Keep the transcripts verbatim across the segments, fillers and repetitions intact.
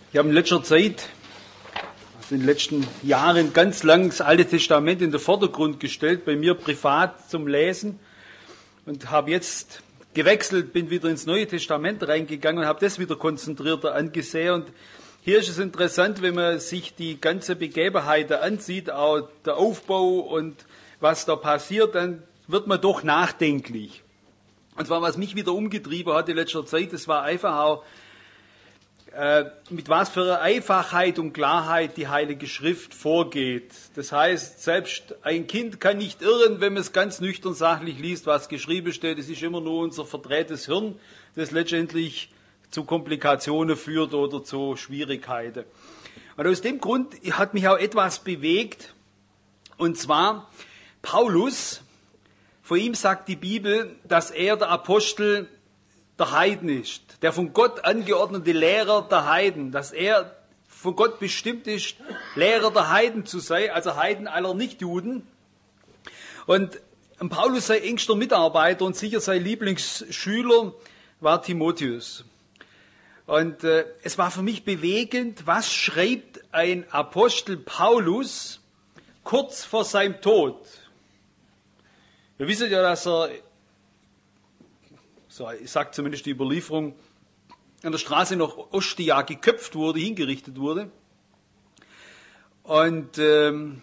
Ich habe in letzter Zeit, also in den letzten Jahren, ganz lang das Alte Testament in den Vordergrund gestellt, bei mir privat zum Lesen, und habe jetzt gewechselt, bin wieder ins Neue Testament reingegangen und habe das wieder konzentrierter angesehen. Und hier ist es interessant, wenn man sich die ganze Begebenheit ansieht, auch der Aufbau und was da passiert, dann wird man doch nachdenklich. Und zwar, was mich wieder umgetrieben hat in letzter Zeit, das war einfach auch, äh, mit was für einer Einfachheit und Klarheit die Heilige Schrift vorgeht. Das heißt, selbst ein Kind kann nicht irren, wenn man es ganz nüchtern sachlich liest, was geschrieben steht. Es ist immer nur unser verdrehtes Hirn, das letztendlich zu Komplikationen führt oder zu Schwierigkeiten. Und aus dem Grund hat mich auch etwas bewegt, und zwar Paulus. Von ihm sagt die Bibel, dass er der Apostel der Heiden ist, der von Gott angeordnete Lehrer der Heiden, dass er von Gott bestimmt ist, Lehrer der Heiden zu sein, also Heiden aller Nichtjuden. Und Paulus sein engster Mitarbeiter und sicher sein Lieblingsschüler war Timotheus. Und äh, es war für mich bewegend, was schreibt ein Apostel Paulus kurz vor seinem Tod. Wir wissen ja, dass er, so sagt zumindest die Überlieferung, an der Straße nach Ostia geköpft wurde, hingerichtet wurde. Und ähm,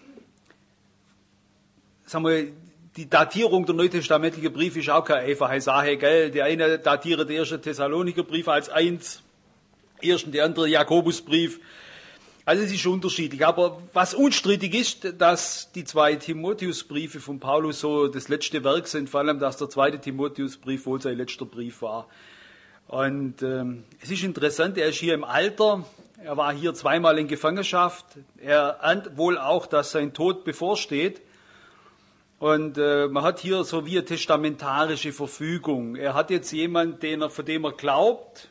sagen wir, die Datierung der neutestamentlichen Briefe ist auch keine einfache Sache, gell? Der eine datiert den ersten Thessaloniker Brief als eins, ersten, der andere Jakobusbrief. Also es ist unterschiedlich, aber was unstrittig ist, dass die zwei Timotheusbriefe von Paulus so das letzte Werk sind, vor allem, dass der zweite Timotheusbrief wohl sein letzter Brief war. Und ähm, es ist interessant, er ist hier im Alter, er war hier zweimal in Gefangenschaft, er ahnt wohl auch, dass sein Tod bevorsteht. Und äh, man hat hier so wie eine testamentarische Verfügung. Er hat jetzt jemanden, den er, von dem er glaubt.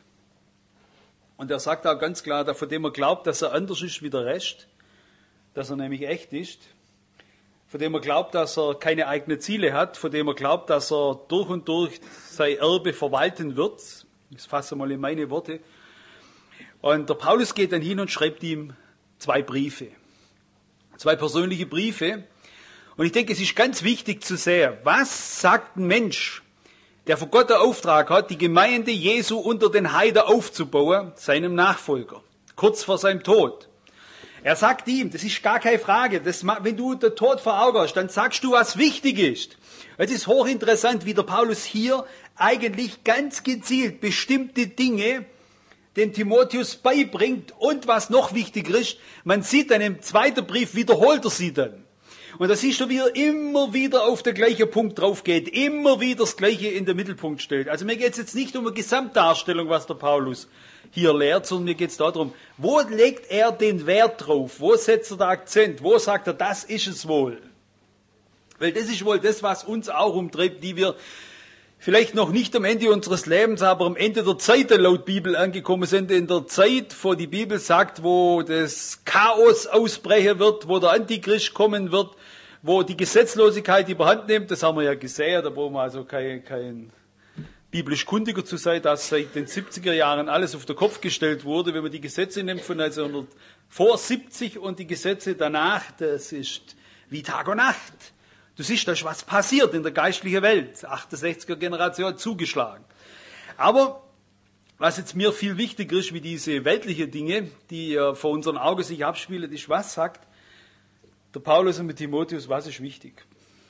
Und er sagt auch ganz klar, von dem er glaubt, dass er anders ist wie der Rest, dass er nämlich echt ist, von dem er glaubt, dass er keine eigenen Ziele hat, von dem er glaubt, dass er durch und durch sein Erbe verwalten wird. Ich fasse mal in meine Worte. Und der Paulus geht dann hin und schreibt ihm zwei Briefe, zwei persönliche Briefe. Und ich denke, es ist ganz wichtig zu sehen, was sagt ein Mensch, der von Gott den Auftrag hat, die Gemeinde Jesu unter den Heiden aufzubauen, seinem Nachfolger, kurz vor seinem Tod. Er sagt ihm, das ist gar keine Frage, das, wenn du den Tod vor Augen hast, dann sagst du, was wichtig ist. Es ist hochinteressant, wie der Paulus hier eigentlich ganz gezielt bestimmte Dinge dem Timotheus beibringt, und was noch wichtiger ist, man sieht dann im zweiten Brief, wiederholt er sie dann. Und da siehst du, wie er immer wieder auf den gleichen Punkt drauf geht, immer wieder das Gleiche in den Mittelpunkt stellt. Also mir geht es jetzt nicht um eine Gesamtdarstellung, was der Paulus hier lehrt, sondern mir geht es darum, wo legt er den Wert drauf, wo setzt er den Akzent, wo sagt er, das ist es wohl. Weil das ist wohl das, was uns auch umtreibt, die wir vielleicht noch nicht am Ende unseres Lebens, aber am Ende der Zeit laut Bibel angekommen sind, in der Zeit, wo die Bibel sagt, wo das Chaos ausbrechen wird, wo der Antichrist kommen wird, wo die Gesetzlosigkeit überhand nimmt. Das haben wir ja gesehen, da brauchen wir also kein, kein biblisch Kundiger zu sein, dass seit den siebziger Jahren alles auf den Kopf gestellt wurde. Wenn man die Gesetze nimmt von neunzehnhundert vor siebzig und die Gesetze danach, das ist wie Tag und Nacht. Du siehst, da ist was passiert in der geistlichen Welt. achtundsechziger Generation zugeschlagen. Aber was jetzt mir viel wichtiger ist, wie diese weltlichen Dinge, die äh, vor unseren Augen sich abspielen, ist, was sagt der Paulus und mit Timotheus, was ist wichtig?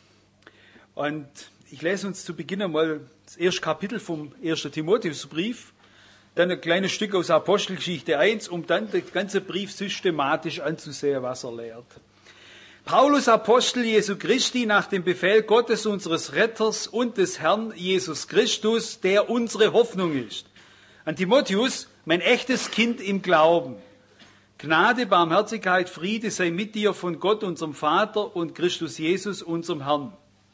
Und ich lese uns zu Beginn einmal das erste Kapitel vom ersten Timotheusbrief, dann ein kleines Stück aus Apostelgeschichte eins, um dann den ganzen Brief systematisch anzusehen, was er lehrt. Paulus, Apostel Jesu Christi, nach dem Befehl Gottes, unseres Retters und des Herrn Jesus Christus, der unsere Hoffnung ist. An Timotheus, mein echtes Kind im Glauben. Gnade, Barmherzigkeit, Friede sei mit dir von Gott, unserem Vater, und Christus Jesus, unserem Herrn.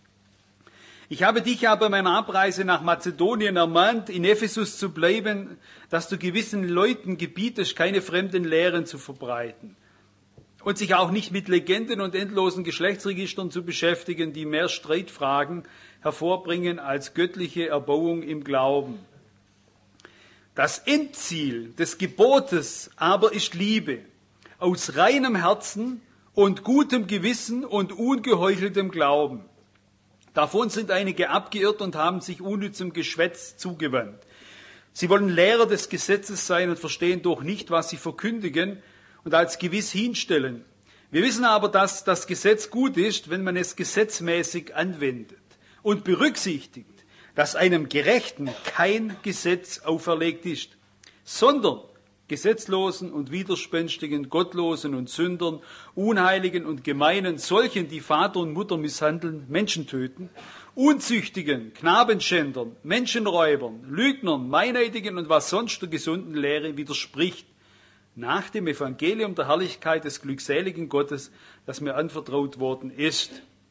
Ich habe dich aber bei meiner Abreise nach Mazedonien ermahnt, in Ephesus zu bleiben, dass du gewissen Leuten gebietest, keine fremden Lehren zu verbreiten. Und sich auch nicht mit Legenden und endlosen Geschlechtsregistern zu beschäftigen, die mehr Streitfragen hervorbringen als göttliche Erbauung im Glauben. Das Endziel des Gebotes aber ist Liebe, aus reinem Herzen und gutem Gewissen und ungeheucheltem Glauben. Davon sind einige abgeirrt und haben sich unnützem Geschwätz zugewandt. Sie wollen Lehrer des Gesetzes sein und verstehen doch nicht, was sie verkündigen und als gewiss hinstellen. Wir wissen aber, dass das Gesetz gut ist, wenn man es gesetzmäßig anwendet und berücksichtigt, dass einem Gerechten kein Gesetz auferlegt ist, sondern Gesetzlosen und Widerspenstigen, Gottlosen und Sündern, Unheiligen und Gemeinen, solchen, die Vater und Mutter misshandeln, Menschen töten, Unzüchtigen, Knabenschändern, Menschenräubern, Lügnern, Meineidigen und was sonst der gesunden Lehre widerspricht, nach dem Evangelium der Herrlichkeit des glückseligen Gottes, das mir anvertraut worden ist.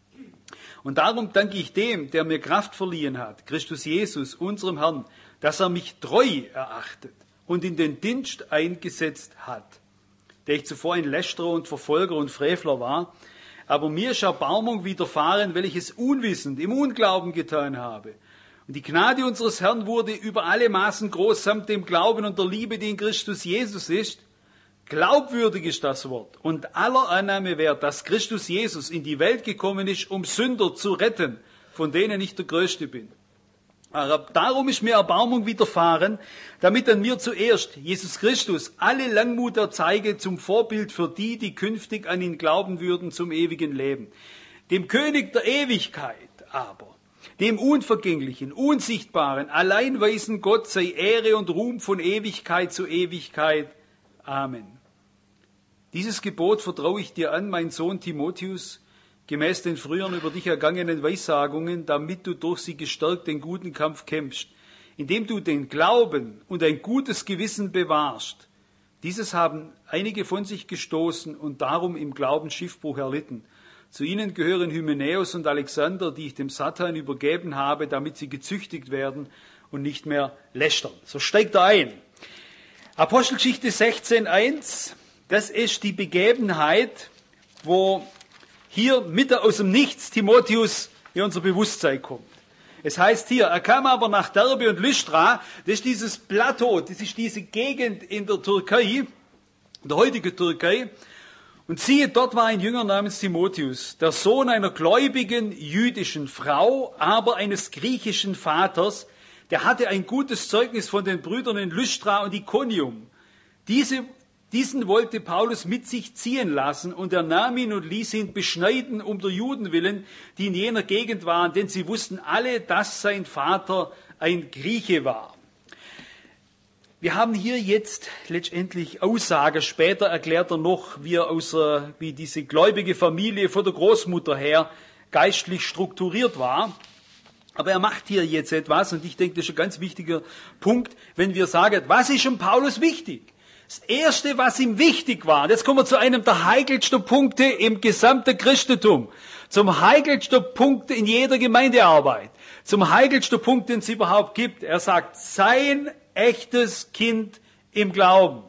Und darum danke ich dem, der mir Kraft verliehen hat, Christus Jesus, unserem Herrn, dass er mich treu erachtet und in den Dienst eingesetzt hat, der ich zuvor ein Lästerer und Verfolger und Frevler war, aber mir ist Erbarmung widerfahren, weil ich es unwissend, im Unglauben getan habe. Und die Gnade unseres Herrn wurde über alle Maßen groß, samt dem Glauben und der Liebe, die in Christus Jesus ist. Glaubwürdig ist das Wort und aller Annahme wert, dass Christus Jesus in die Welt gekommen ist, um Sünder zu retten, von denen ich der Größte bin. Aber darum ist mir Erbarmung widerfahren, damit an mir zuerst Jesus Christus alle Langmut erzeige zum Vorbild für die, die künftig an ihn glauben würden zum ewigen Leben. Dem König der Ewigkeit aber, dem Unvergänglichen, Unsichtbaren, allein weisen Gott sei Ehre und Ruhm von Ewigkeit zu Ewigkeit. Amen. Dieses Gebot vertraue ich dir an, mein Sohn Timotheus, gemäß den früheren über dich ergangenen Weissagungen, damit du durch sie gestärkt den guten Kampf kämpfst, indem du den Glauben und ein gutes Gewissen bewahrst. Dieses haben einige von sich gestoßen und darum im Glauben Schiffbruch erlitten. Zu ihnen gehören Hymenäus und Alexander, die ich dem Satan übergeben habe, damit sie gezüchtigt werden und nicht mehr lästern. So steigt er ein. Apostelgeschichte sechzehn eins, das ist die Begebenheit, wo hier mitten aus dem Nichts Timotheus in unser Bewusstsein kommt. Es heißt hier, er kam aber nach Derbe und Lystra, das ist dieses Plateau, das ist diese Gegend in der Türkei, in der heutigen Türkei. Und siehe, dort war ein Jünger namens Timotheus, der Sohn einer gläubigen jüdischen Frau, aber eines griechischen Vaters. Der hatte ein gutes Zeugnis von den Brüdern in Lystra und Ikonium. Diese, diesen wollte Paulus mit sich ziehen lassen und er nahm ihn und ließ ihn beschneiden um der Juden willen, die in jener Gegend waren, denn sie wussten alle, dass sein Vater ein Grieche war. Wir haben hier jetzt letztendlich Aussage, später erklärt er noch, wie, er aus, wie diese gläubige Familie von der Großmutter her geistlich strukturiert war. Aber er macht hier jetzt etwas, und ich denke, das ist ein ganz wichtiger Punkt, wenn wir sagen, was ist dem Paulus wichtig? Das Erste, was ihm wichtig war, jetzt kommen wir zu einem der heikelsten Punkte im gesamten Christentum, zum heikelsten Punkt in jeder Gemeindearbeit, zum heikelsten Punkt, den es überhaupt gibt. Er sagt, sein echtes Kind im Glauben.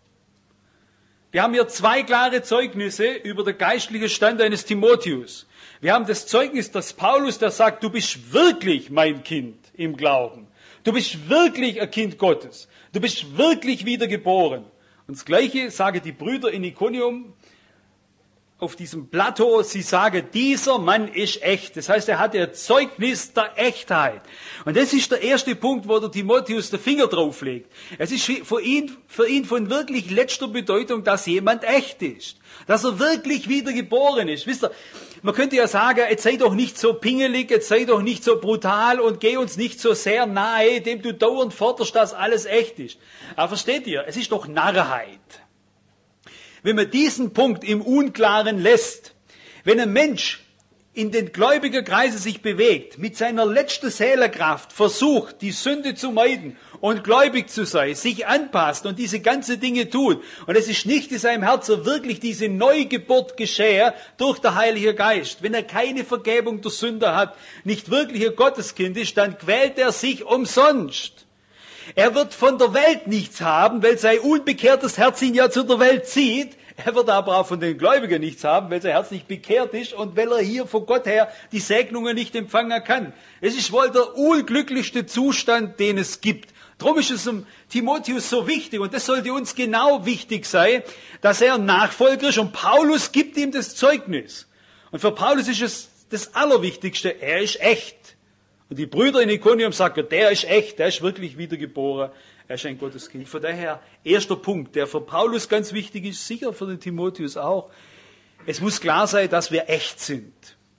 Wir haben hier zwei klare Zeugnisse über den geistlichen Stand eines Timotheus. Wir haben das Zeugnis des Paulus, der sagt, du bist wirklich mein Kind im Glauben. Du bist wirklich ein Kind Gottes. Du bist wirklich wiedergeboren. Und das Gleiche sagen die Brüder in Ikonium auf diesem Plateau. Sie sagen, dieser Mann ist echt. Das heißt, er hat ein Zeugnis der Echtheit. Und das ist der erste Punkt, wo der Timotheus den Finger drauf legt. Es ist für ihn, für ihn von wirklich letzter Bedeutung, dass jemand echt ist. Dass er wirklich wiedergeboren ist. Wisst ihr, man könnte ja sagen, jetzt sei doch nicht so pingelig, jetzt sei doch nicht so brutal und geh uns nicht so sehr nahe, indem du dauernd forderst, dass alles echt ist. Aber versteht ihr, es ist doch Narrheit. Wenn man diesen Punkt im Unklaren lässt, wenn ein Mensch in den gläubigen Kreisen sich bewegt, mit seiner letzten Seelenkraft versucht, die Sünde zu meiden und gläubig zu sein, sich anpasst und diese ganzen Dinge tut, und es ist nicht in seinem Herzen wirklich diese Neugeburt geschehe durch den Heiligen Geist, wenn er keine Vergebung der Sünder hat, nicht wirklich ein Gotteskind ist, dann quält er sich umsonst. Er wird von der Welt nichts haben, weil sein unbekehrtes Herz ihn ja zu der Welt zieht. Er wird aber auch von den Gläubigen nichts haben, weil sein Herz nicht bekehrt ist und weil er hier von Gott her die Segnungen nicht empfangen kann. Es ist wohl der unglücklichste Zustand, den es gibt. Darum ist es um Timotheus so wichtig, und das sollte uns genau wichtig sein, dass er ein Nachfolger ist, und Paulus gibt ihm das Zeugnis. Und für Paulus ist es das Allerwichtigste, er ist echt. Und die Brüder in Iconium sagen, der ist echt, der ist wirklich wiedergeboren, er ist ein Gotteskind. Von daher, erster Punkt, der für Paulus ganz wichtig ist, sicher für den Timotheus auch. Es muss klar sein, dass wir echt sind.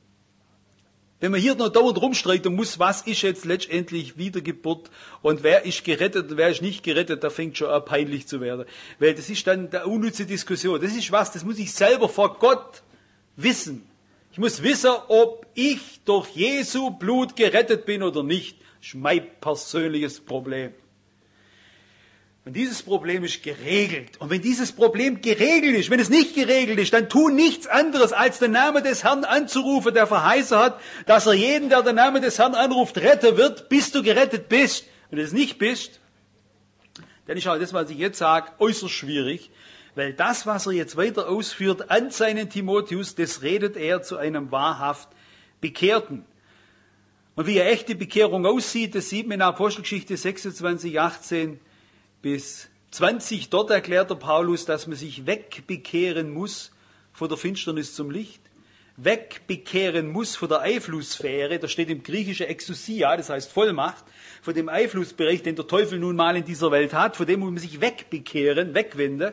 Wenn man hier noch dauernd rumstreiten muss, was ist jetzt letztendlich Wiedergeburt und wer ist gerettet und wer ist nicht gerettet, da fängt schon an peinlich zu werden. Weil das ist dann eine unnütze Diskussion. Das ist was, das muss ich selber vor Gott wissen. Ich muss wissen, ob ich durch Jesu Blut gerettet bin oder nicht. Das ist mein persönliches Problem. Und dieses Problem ist geregelt. Und wenn dieses Problem geregelt ist, wenn es nicht geregelt ist, dann tu nichts anderes, als den Namen des Herrn anzurufen, der verheißen hat, dass er jeden, der den Namen des Herrn anruft, retten wird, bis du gerettet bist. Wenn du es nicht bist, dann ist auch das, was ich jetzt sage, äußerst schwierig, weil das, was er jetzt weiter ausführt an seinen Timotheus, das redet er zu einem wahrhaft Bekehrten. Und wie eine echte Bekehrung aussieht, das sieht man in Apostelgeschichte sechsundzwanzig, achtzehn bis zwanzig, dort erklärt der Paulus, dass man sich wegbekehren muss von der Finsternis zum Licht, wegbekehren muss von der Einflusssphäre, da steht im Griechischen Exousia, das heißt Vollmacht, von dem Einflussbereich, den der Teufel nun mal in dieser Welt hat, von dem muss man sich wegbekehren, wegwenden.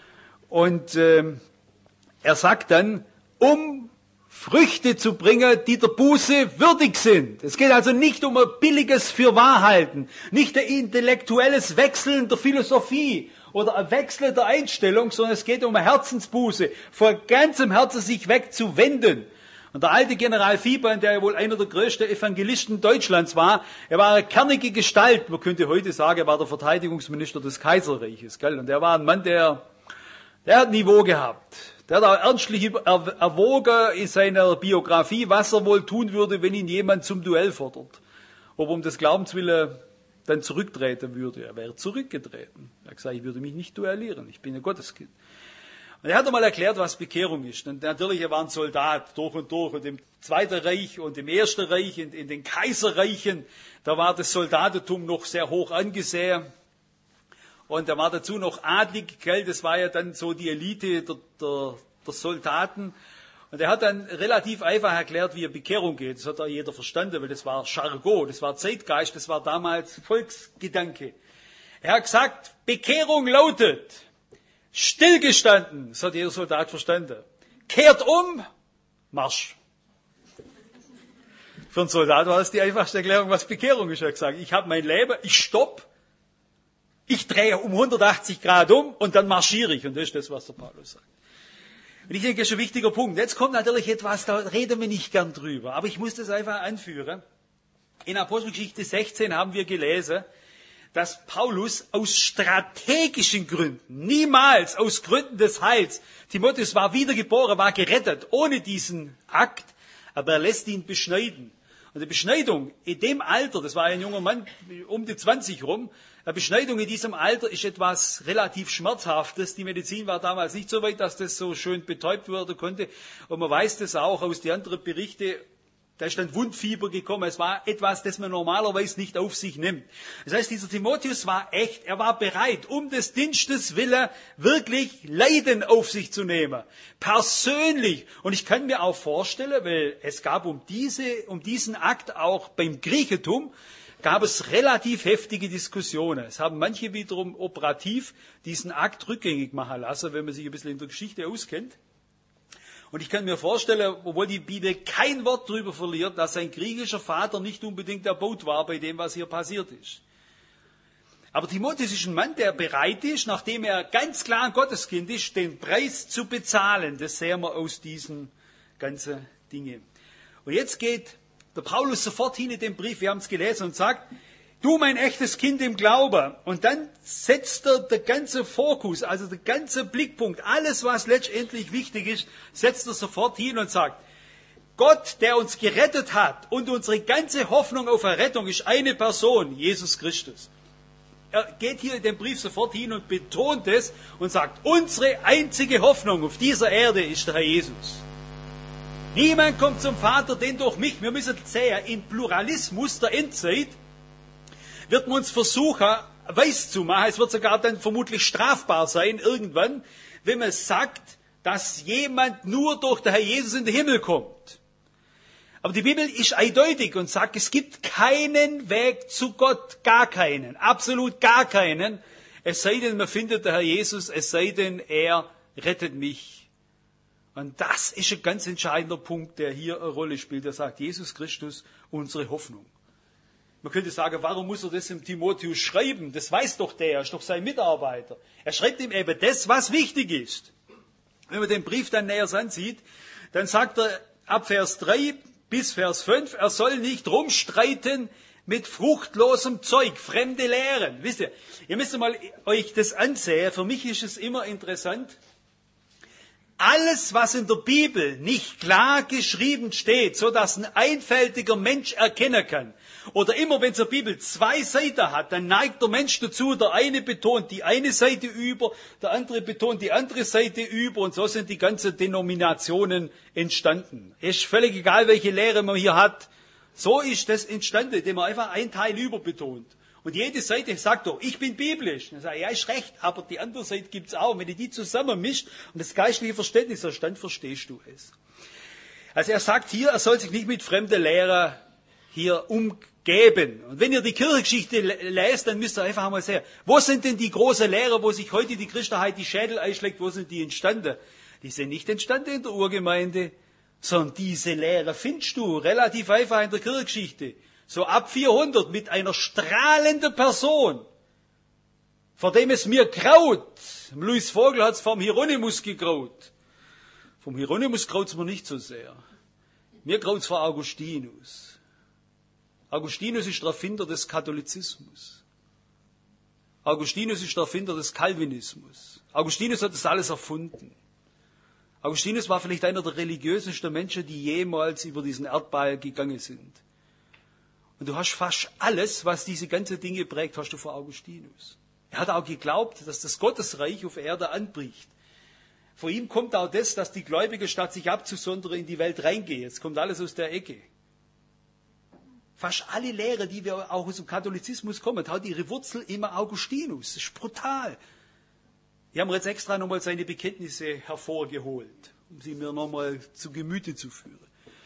Und äh, er sagt dann, um Früchte zu bringen, die der Buße würdig sind. Es geht also nicht um ein billiges Fürwahrhalten, nicht ein intellektuelles Wechseln der Philosophie oder ein Wechseln der Einstellung, sondern es geht um eine Herzensbuße, von ganzem Herzen sich wegzuwenden. Und der alte General Viehbein, der ja wohl einer der größten Evangelisten Deutschlands war, er war eine kernige Gestalt, man könnte heute sagen, er war der Verteidigungsminister des Kaiserreiches, gell? Und er war ein Mann, der, der hat Niveau gehabt. Der hat auch ernstlich erwogen in seiner Biografie, was er wohl tun würde, wenn ihn jemand zum Duell fordert. Ob er um des Glaubens willen dann zurücktreten würde. Er wäre zurückgetreten. Er hat gesagt, ich würde mich nicht duellieren, ich bin ein Gotteskind. Und er hat einmal erklärt, was Bekehrung ist. Und natürlich, er war ein Soldat durch und durch. Und im Zweiten Reich und im Ersten Reich, in, in den Kaiserreichen, da war das Soldatentum noch sehr hoch angesehen. Und er war dazu noch adlig, gell? Das war ja dann so die Elite der, der, der Soldaten. Und er hat dann relativ einfach erklärt, wie eine Bekehrung geht. Das hat auch jeder verstanden, weil das war Jargon, das war Zeitgeist, das war damals Volksgedanke. Er hat gesagt, Bekehrung lautet, stillgestanden, das hat jeder Soldat verstanden. Kehrt um, Marsch. Für einen Soldat war das die einfachste Erklärung, was Bekehrung ist. Er hat gesagt, ich habe mein Leben, ich stopp. Ich drehe um hundertachtzig Grad um und dann marschiere ich. Und das ist das, was der Paulus sagt. Und ich denke, das ist ein wichtiger Punkt. Jetzt kommt natürlich etwas, da reden wir nicht gern drüber. Aber ich muss das einfach anführen. In Apostelgeschichte sechzehn haben wir gelesen, dass Paulus aus strategischen Gründen, niemals aus Gründen des Heils, Timotheus war wiedergeboren, war gerettet, ohne diesen Akt, aber er lässt ihn beschneiden. Und die Beschneidung in dem Alter, das war ein junger Mann um die zwanzig rum, eine Beschneidung in diesem Alter ist etwas relativ Schmerzhaftes. Die Medizin war damals nicht so weit, dass das so schön betäubt werden konnte. Und man weiß das auch aus den anderen Berichten. Da ist dann Wundfieber gekommen. Es war etwas, das man normalerweise nicht auf sich nimmt. Das heißt, dieser Timotheus war echt, er war bereit, um des Dienstes willen wirklich Leiden auf sich zu nehmen. Persönlich. Und ich kann mir auch vorstellen, weil es gab um diese, um diesen Akt auch beim Griechentum, gab es relativ heftige Diskussionen. Es haben manche wiederum operativ diesen Akt rückgängig machen lassen, wenn man sich ein bisschen in der Geschichte auskennt. Und ich kann mir vorstellen, obwohl die Bibel kein Wort darüber verliert, dass sein griechischer Vater nicht unbedingt erbaut war bei dem, was hier passiert ist. Aber Timotheus ist ein Mann, der bereit ist, nachdem er ganz klar ein Gotteskind ist, den Preis zu bezahlen. Das sehen wir aus diesen ganzen Dingen. Und jetzt geht der Paulus sofort hin in den Brief, wir haben es gelesen, und sagt, du mein echtes Kind im Glauben. Und dann setzt er der ganze Fokus, also der ganze Blickpunkt, alles was letztendlich wichtig ist, setzt er sofort hin und sagt, Gott, der uns gerettet hat und unsere ganze Hoffnung auf Errettung ist eine Person, Jesus Christus. Er geht hier in den Brief sofort hin und betont es und sagt, unsere einzige Hoffnung auf dieser Erde ist der Herr Jesus. Niemand kommt zum Vater, denn durch mich. Wir müssen sehen, im Pluralismus der Endzeit wird man uns versuchen, weiß zu machen. Es wird sogar dann vermutlich strafbar sein, irgendwann, wenn man sagt, dass jemand nur durch den Herr Jesus in den Himmel kommt. Aber die Bibel ist eindeutig und sagt, es gibt keinen Weg zu Gott, gar keinen, absolut gar keinen, es sei denn, man findet den Herr Jesus, es sei denn, er rettet mich. Und das ist ein ganz entscheidender Punkt, der hier eine Rolle spielt. Er sagt, Jesus Christus, unsere Hoffnung. Man könnte sagen, warum muss er das dem Timotheus schreiben? Das weiß doch der, er ist doch sein Mitarbeiter. Er schreibt ihm eben das, was wichtig ist. Wenn man den Brief dann näher ansieht, dann sagt er ab Vers drei bis Vers fünf, er soll nicht rumstreiten mit fruchtlosem Zeug, fremde Lehren. Wisst ihr, ihr müsst mal euch das ansehen. Für mich ist es immer interessant. Alles, was in der Bibel nicht klar geschrieben steht, so dass ein einfältiger Mensch erkennen kann, oder immer wenn es in der Bibel zwei Seiten hat, dann neigt der Mensch dazu, der eine betont die eine Seite über, der andere betont die andere Seite über, und so sind die ganzen Denominationen entstanden. Es ist völlig egal, welche Lehre man hier hat. So ist das entstanden, indem man einfach einen Teil überbetont. Und jede Seite sagt doch, ich bin biblisch. Dann sage ich, ja, ist recht, aber die andere Seite gibt's auch. Und wenn du die zusammenmischt und das geistliche Verständnis hast, dann verstehst du es. Also er sagt hier, er soll sich nicht mit fremden Lehrern hier umgeben. Und wenn ihr die Kirchengeschichte lest, dann müsst ihr einfach einmal sehen, wo sind denn die großen Lehrer, wo sich heute die Christenheit die Schädel einschlägt, wo sind die entstanden? Die sind nicht entstanden in der Urgemeinde, sondern diese Lehre findest du relativ einfach in der Kirchengeschichte. So ab vierhundert mit einer strahlenden Person, vor dem es mir graut. Louis Vogel hat es vom Hieronymus gegraut. Vom Hieronymus graut es mir nicht so sehr. Mir graut es vor Augustinus. Augustinus ist der Erfinder des Katholizismus. Augustinus ist der Erfinder des Calvinismus. Augustinus hat das alles erfunden. Augustinus war vielleicht einer der religiösesten Menschen, die jemals über diesen Erdball gegangen sind. Und du hast fast alles, was diese ganzen Dinge prägt, hast du vor Augustinus. Er hat auch geglaubt, dass das Gottesreich auf Erde anbricht. Vor ihm kommt auch das, dass die Gläubigen statt sich abzusondern in die Welt reingehen. Es kommt alles aus der Ecke. Fast alle Lehre, die wir auch aus dem Katholizismus kommen, hat ihre Wurzel immer Augustinus. Das ist brutal. Ich habe mir jetzt extra nochmal seine Bekenntnisse hervorgeholt, um sie mir nochmal zu Gemüte zu führen.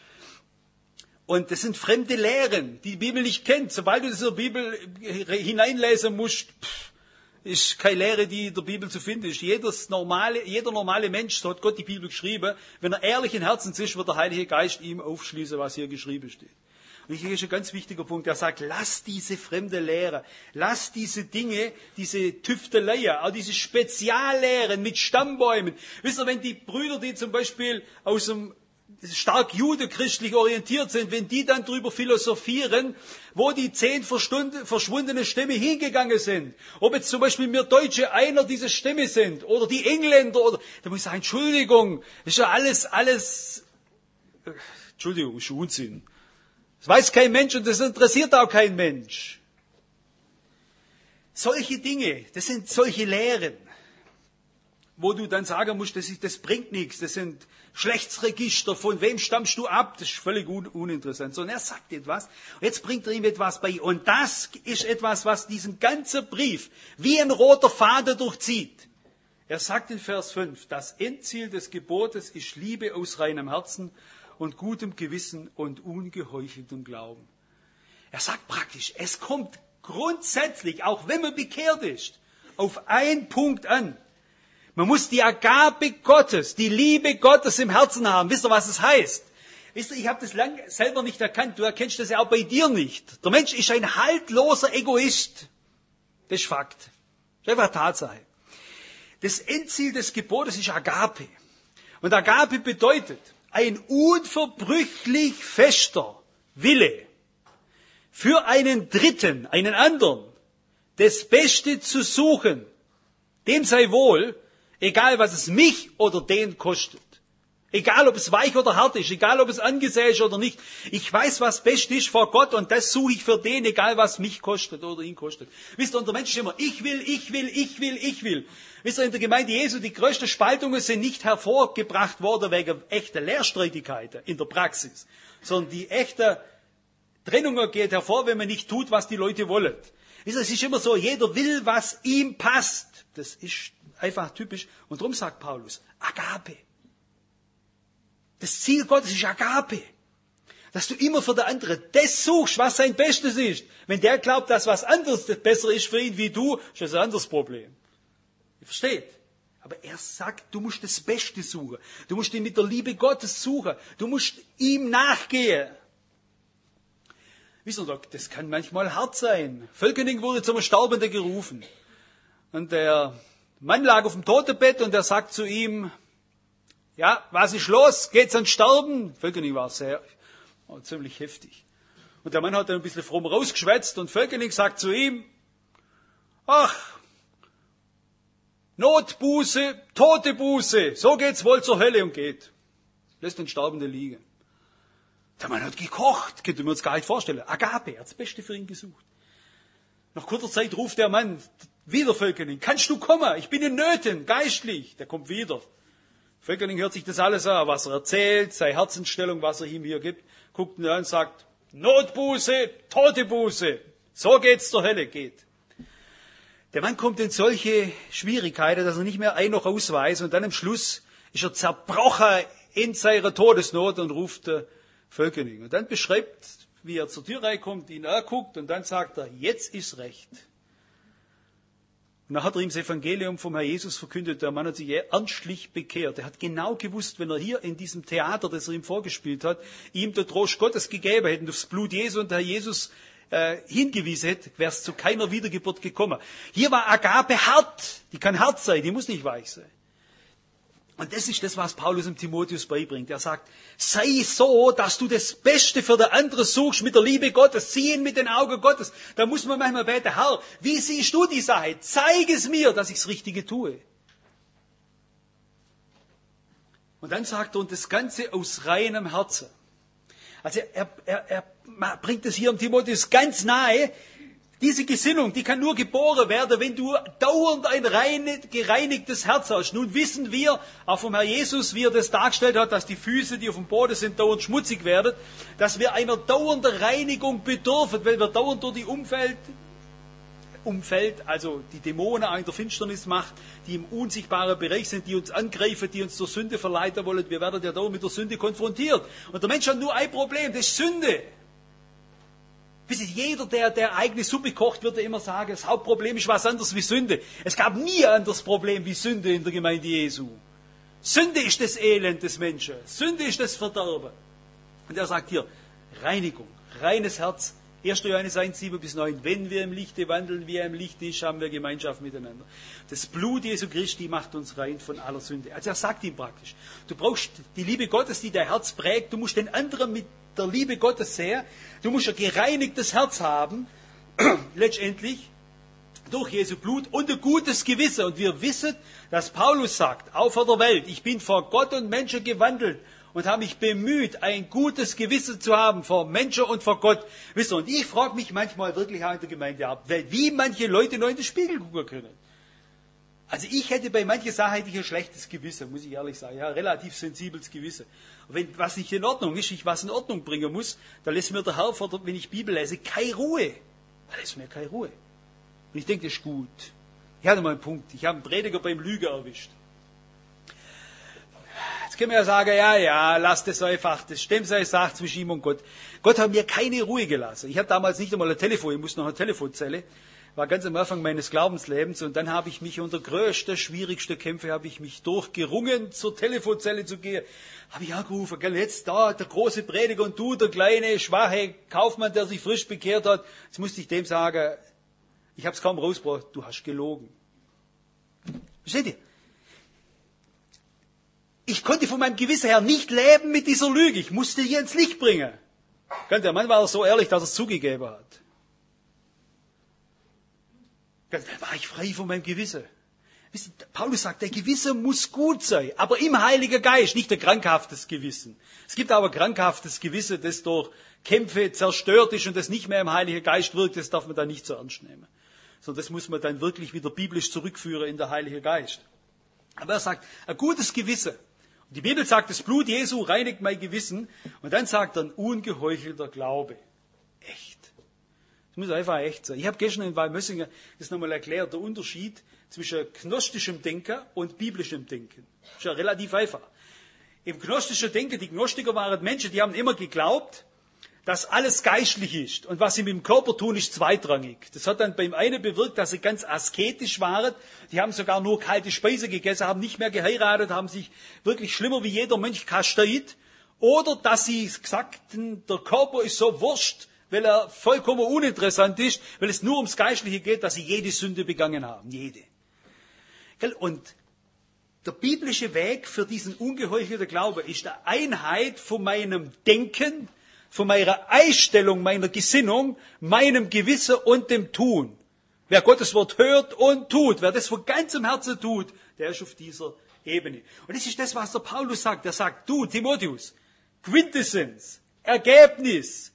Und das sind fremde Lehren, die die Bibel nicht kennt. Sobald du das in der Bibel hineinlesen musst, pff, ist keine Lehre, die in der Bibel zu finden ist. Jedes normale, jeder normale Mensch, so hat Gott die Bibel geschrieben, wenn er ehrlichen Herzens ist, wird der Heilige Geist ihm aufschließen, was hier geschrieben steht. Und hier ist ein ganz wichtiger Punkt. Er sagt, lass diese fremde Lehre, lass diese Dinge, diese Tüfteleien, auch diese Speziallehren mit Stammbäumen. Wisst ihr, wenn die Brüder, die zum Beispiel aus dem stark judechristlich orientiert sind, wenn die dann drüber philosophieren, wo die zehn verschwundene Stämme hingegangen sind. Ob jetzt zum Beispiel wir Deutsche einer dieser Stämme sind oder die Engländer oder, da muss ich sagen, Entschuldigung, das ist ja alles, alles, äh, Entschuldigung, ist Unsinn. Das weiß kein Mensch und das interessiert auch kein Mensch. Solche Dinge, das sind solche Lehren, wo du dann sagen musst, das, ist, das bringt nichts, das sind Geschlechtsregister, von wem stammst du ab, das ist völlig un, uninteressant. Sondern er sagt etwas, und jetzt bringt er ihm etwas bei. Und das ist etwas, was diesen ganzen Brief wie ein roter Faden durchzieht. Er sagt in Vers fünf, das Endziel des Gebotes ist Liebe aus reinem Herzen und gutem Gewissen und ungeheucheltem Glauben. Er sagt praktisch, es kommt grundsätzlich, auch wenn man bekehrt ist, auf einen Punkt an. Man muss die Agape Gottes, die Liebe Gottes im Herzen haben. Wisst ihr, was es heißt? Wisst ihr, ich habe das lange selber nicht erkannt. Du erkennst das ja auch bei dir nicht. Der Mensch ist ein haltloser Egoist. Das ist Fakt. Das ist einfach Tatsache. Das Endziel des Gebotes ist Agape. Und Agape bedeutet ein unverbrüchlich fester Wille für einen Dritten, einen anderen, das Beste zu suchen. Dem sei wohl, egal was es mich oder den kostet. Egal ob es weich oder hart ist, egal ob es angesehen ist oder nicht. Ich weiß, was best ist vor Gott und das suche ich für den, egal was mich kostet oder ihn kostet. Wisst ihr, und der Mensch ist immer, ich will, ich will, ich will, ich will. Wisst ihr, in der Gemeinde Jesu, die größten Spaltungen sind nicht hervorgebracht worden wegen echter Lehrstreitigkeiten in der Praxis, sondern die echte Trennung geht hervor, wenn man nicht tut, was die Leute wollen. Es ist immer so, jeder will, was ihm passt. Das ist einfach typisch. Und darum sagt Paulus, Agape. Das Ziel Gottes ist Agape. Dass du immer für den anderen das suchst, was sein Bestes ist. Wenn der glaubt, dass was anderes besser ist für ihn wie du, ist das ein anderes Problem. Ihr versteht? Aber er sagt, du musst das Beste suchen. Du musst ihn mit der Liebe Gottes suchen. Du musst ihm nachgehen. Wisst ihr, das kann manchmal hart sein. Völkerning wurde zum Sterbenden gerufen. Und der Mann lag auf dem Totenbett und er sagt zu ihm, ja, was ist los? Geht's ans Sterben? Völkerning war sehr, war ziemlich heftig. Und der Mann hat dann ein bisschen fromm rausgeschwätzt und Völkerning sagt zu ihm, ach, Notbuße, tote Buße, so geht's wohl zur Hölle und geht. Lässt den Sterbenden liegen. Der Mann hat gekocht, könnte man uns gar nicht vorstellen. Agape, er hat das Beste für ihn gesucht. Nach kurzer Zeit ruft der Mann, wieder Völkerling, kannst du kommen? Ich bin in Nöten, geistlich. Der kommt wieder. Völkerling hört sich das alles an, was er erzählt, seine Herzensstellung, was er ihm hier gibt, guckt ihn an und sagt, Notbuße, tote Buße, so geht's zur Hölle, geht. Der Mann kommt in solche Schwierigkeiten, dass er nicht mehr ein- noch aus weiß und dann am Schluss ist er zerbrochen in seiner Todesnot und ruft äh, Völkerling. Und dann beschreibt, wie er zur Tür reinkommt, ihn anguckt und dann sagt er, jetzt ist recht. Und dann hat er ihm das Evangelium vom Herrn Jesus verkündet. Der Mann hat sich ernstlich bekehrt. Er hat genau gewusst, wenn er hier in diesem Theater, das er ihm vorgespielt hat, ihm der Trost Gottes gegeben hätte und aufs Blut Jesu und der Herr Jesus äh, hingewiesen hätte, wäre es zu keiner Wiedergeburt gekommen. Hier war Agape hart. Die kann hart sein, die muss nicht weich sein. Und das ist das, was Paulus dem Timotheus beibringt. Er sagt, sei so, dass du das Beste für den anderen suchst mit der Liebe Gottes. Sieh ihn mit den Augen Gottes. Da muss man manchmal beten, Herr, wie siehst du die Sache? Zeig es mir, dass ich das Richtige tue. Und dann sagt er, und das Ganze aus reinem Herzen. Also er, er, er bringt es hier dem Timotheus ganz nahe. Diese Gesinnung, die kann nur geboren werden, wenn du dauernd ein rein, gereinigtes Herz hast. Nun wissen wir, auch vom Herrn Jesus, wie er das dargestellt hat, dass die Füße, die auf dem Boden sind, dauernd schmutzig werden, dass wir einer dauernden Reinigung bedürfen, weil wir dauernd durch die Umfeld, Umfeld, also die Dämonen auch in der Finsternismacht, die im unsichtbaren Bereich sind, die uns angreifen, die uns zur Sünde verleiten wollen. Wir werden ja dauernd mit der Sünde konfrontiert. Und der Mensch hat nur ein Problem, das ist Sünde. Jeder, der, der eigene Suppe kocht, würde immer sagen, das Hauptproblem ist was anderes wie Sünde. Es gab nie ein anderes Problem wie Sünde in der Gemeinde Jesu. Sünde ist das Elend des Menschen. Sünde ist das Verderben. Und er sagt hier, Reinigung, reines Herz. erster Johannes eins, sieben bis neun. Wenn wir im Lichte wandeln, wie er im Lichte ist, haben wir Gemeinschaft miteinander. Das Blut Jesu Christi macht uns rein von aller Sünde. Also er sagt ihm praktisch, du brauchst die Liebe Gottes, die dein Herz prägt. Du musst den anderen mit der Liebe Gottes sehen. Du musst ein gereinigtes Herz haben, letztendlich, durch Jesu Blut und ein gutes Gewissen. Und wir wissen, dass Paulus sagt, auch vor der Welt, ich bin vor Gott und Menschen gewandelt und habe mich bemüht, ein gutes Gewissen zu haben vor Menschen und vor Gott. Wisst ihr, und ich frage mich manchmal wirklich auch in der Gemeinde ab, wie manche Leute noch in den Spiegel gucken können. Also ich hätte bei manchen Sachen hätte ich ein schlechtes Gewissen, muss ich ehrlich sagen, ja, relativ sensibles Gewissen. Und wenn was nicht in Ordnung ist, ich was in Ordnung bringen muss, dann lässt mir der Herr, wenn ich Bibel lese, keine Ruhe. Da lässt mir keine Ruhe. Und ich denke, das ist gut. Ich hatte mal einen Punkt, ich habe einen Prediger beim Lügen erwischt. Jetzt können wir ja sagen, ja, ja, lass das einfach, das stimmt, sei sagt zwischen ihm und Gott. Gott hat mir keine Ruhe gelassen. Ich hatte damals nicht einmal ein Telefon, ich musste noch eine Telefonzelle. War ganz am Anfang meines Glaubenslebens und dann habe ich mich unter größter, schwierigster Kämpfe habe ich mich durchgerungen, zur Telefonzelle zu gehen. Habe ich angerufen, gell, jetzt da, der große Prediger und du, der kleine, schwache Kaufmann, der sich frisch bekehrt hat. Jetzt musste ich dem sagen, ich habe es kaum rausgebracht, du hast gelogen. Versteht ihr? Ich konnte von meinem Gewissen her nicht leben mit dieser Lüge. Ich musste hier ins Licht bringen. Der Mann war so ehrlich, dass er es zugegeben hat. Dann war ich frei von meinem Gewissen. Paulus sagt, der Gewissen muss gut sein, aber im Heiligen Geist, nicht ein krankhaftes Gewissen. Es gibt aber ein krankhaftes Gewissen, das durch Kämpfe zerstört ist und das nicht mehr im Heiligen Geist wirkt, das darf man dann nicht so ernst nehmen. Sondern das muss man dann wirklich wieder biblisch zurückführen in der Heilige Geist. Aber er sagt, ein gutes Gewissen. Und die Bibel sagt, das Blut Jesu reinigt mein Gewissen. Und dann sagt er, ein ungeheuchelter Glaube. Echt. Es muss einfach echt sein. Ich habe gestern in Walmössingen das nochmal erklärt, der Unterschied zwischen gnostischem Denken und biblischem Denken. Das ist ja relativ einfach. Im gnostischen Denken, die Gnostiker waren Menschen, die haben immer geglaubt, dass alles geistlich ist. Und was sie mit dem Körper tun, ist zweitrangig. Das hat dann beim einen bewirkt, dass sie ganz asketisch waren. Die haben sogar nur kalte Speise gegessen, haben nicht mehr geheiratet, haben sich wirklich schlimmer wie jeder Mönch kasteit. Oder dass sie sagten, der Körper ist so wurscht, weil er vollkommen uninteressant ist, weil es nur ums Geistliche geht, dass sie jede Sünde begangen haben. Jede. Und der biblische Weg für diesen ungeheuchelten Glaube ist eine Einheit von meinem Denken, von meiner Einstellung, meiner Gesinnung, meinem Gewissen und dem Tun. Wer Gottes Wort hört und tut, wer das von ganzem Herzen tut, der ist auf dieser Ebene. Und das ist das, was der Paulus sagt. Er sagt, du, Timotheus, Quintessenz, Ergebnis,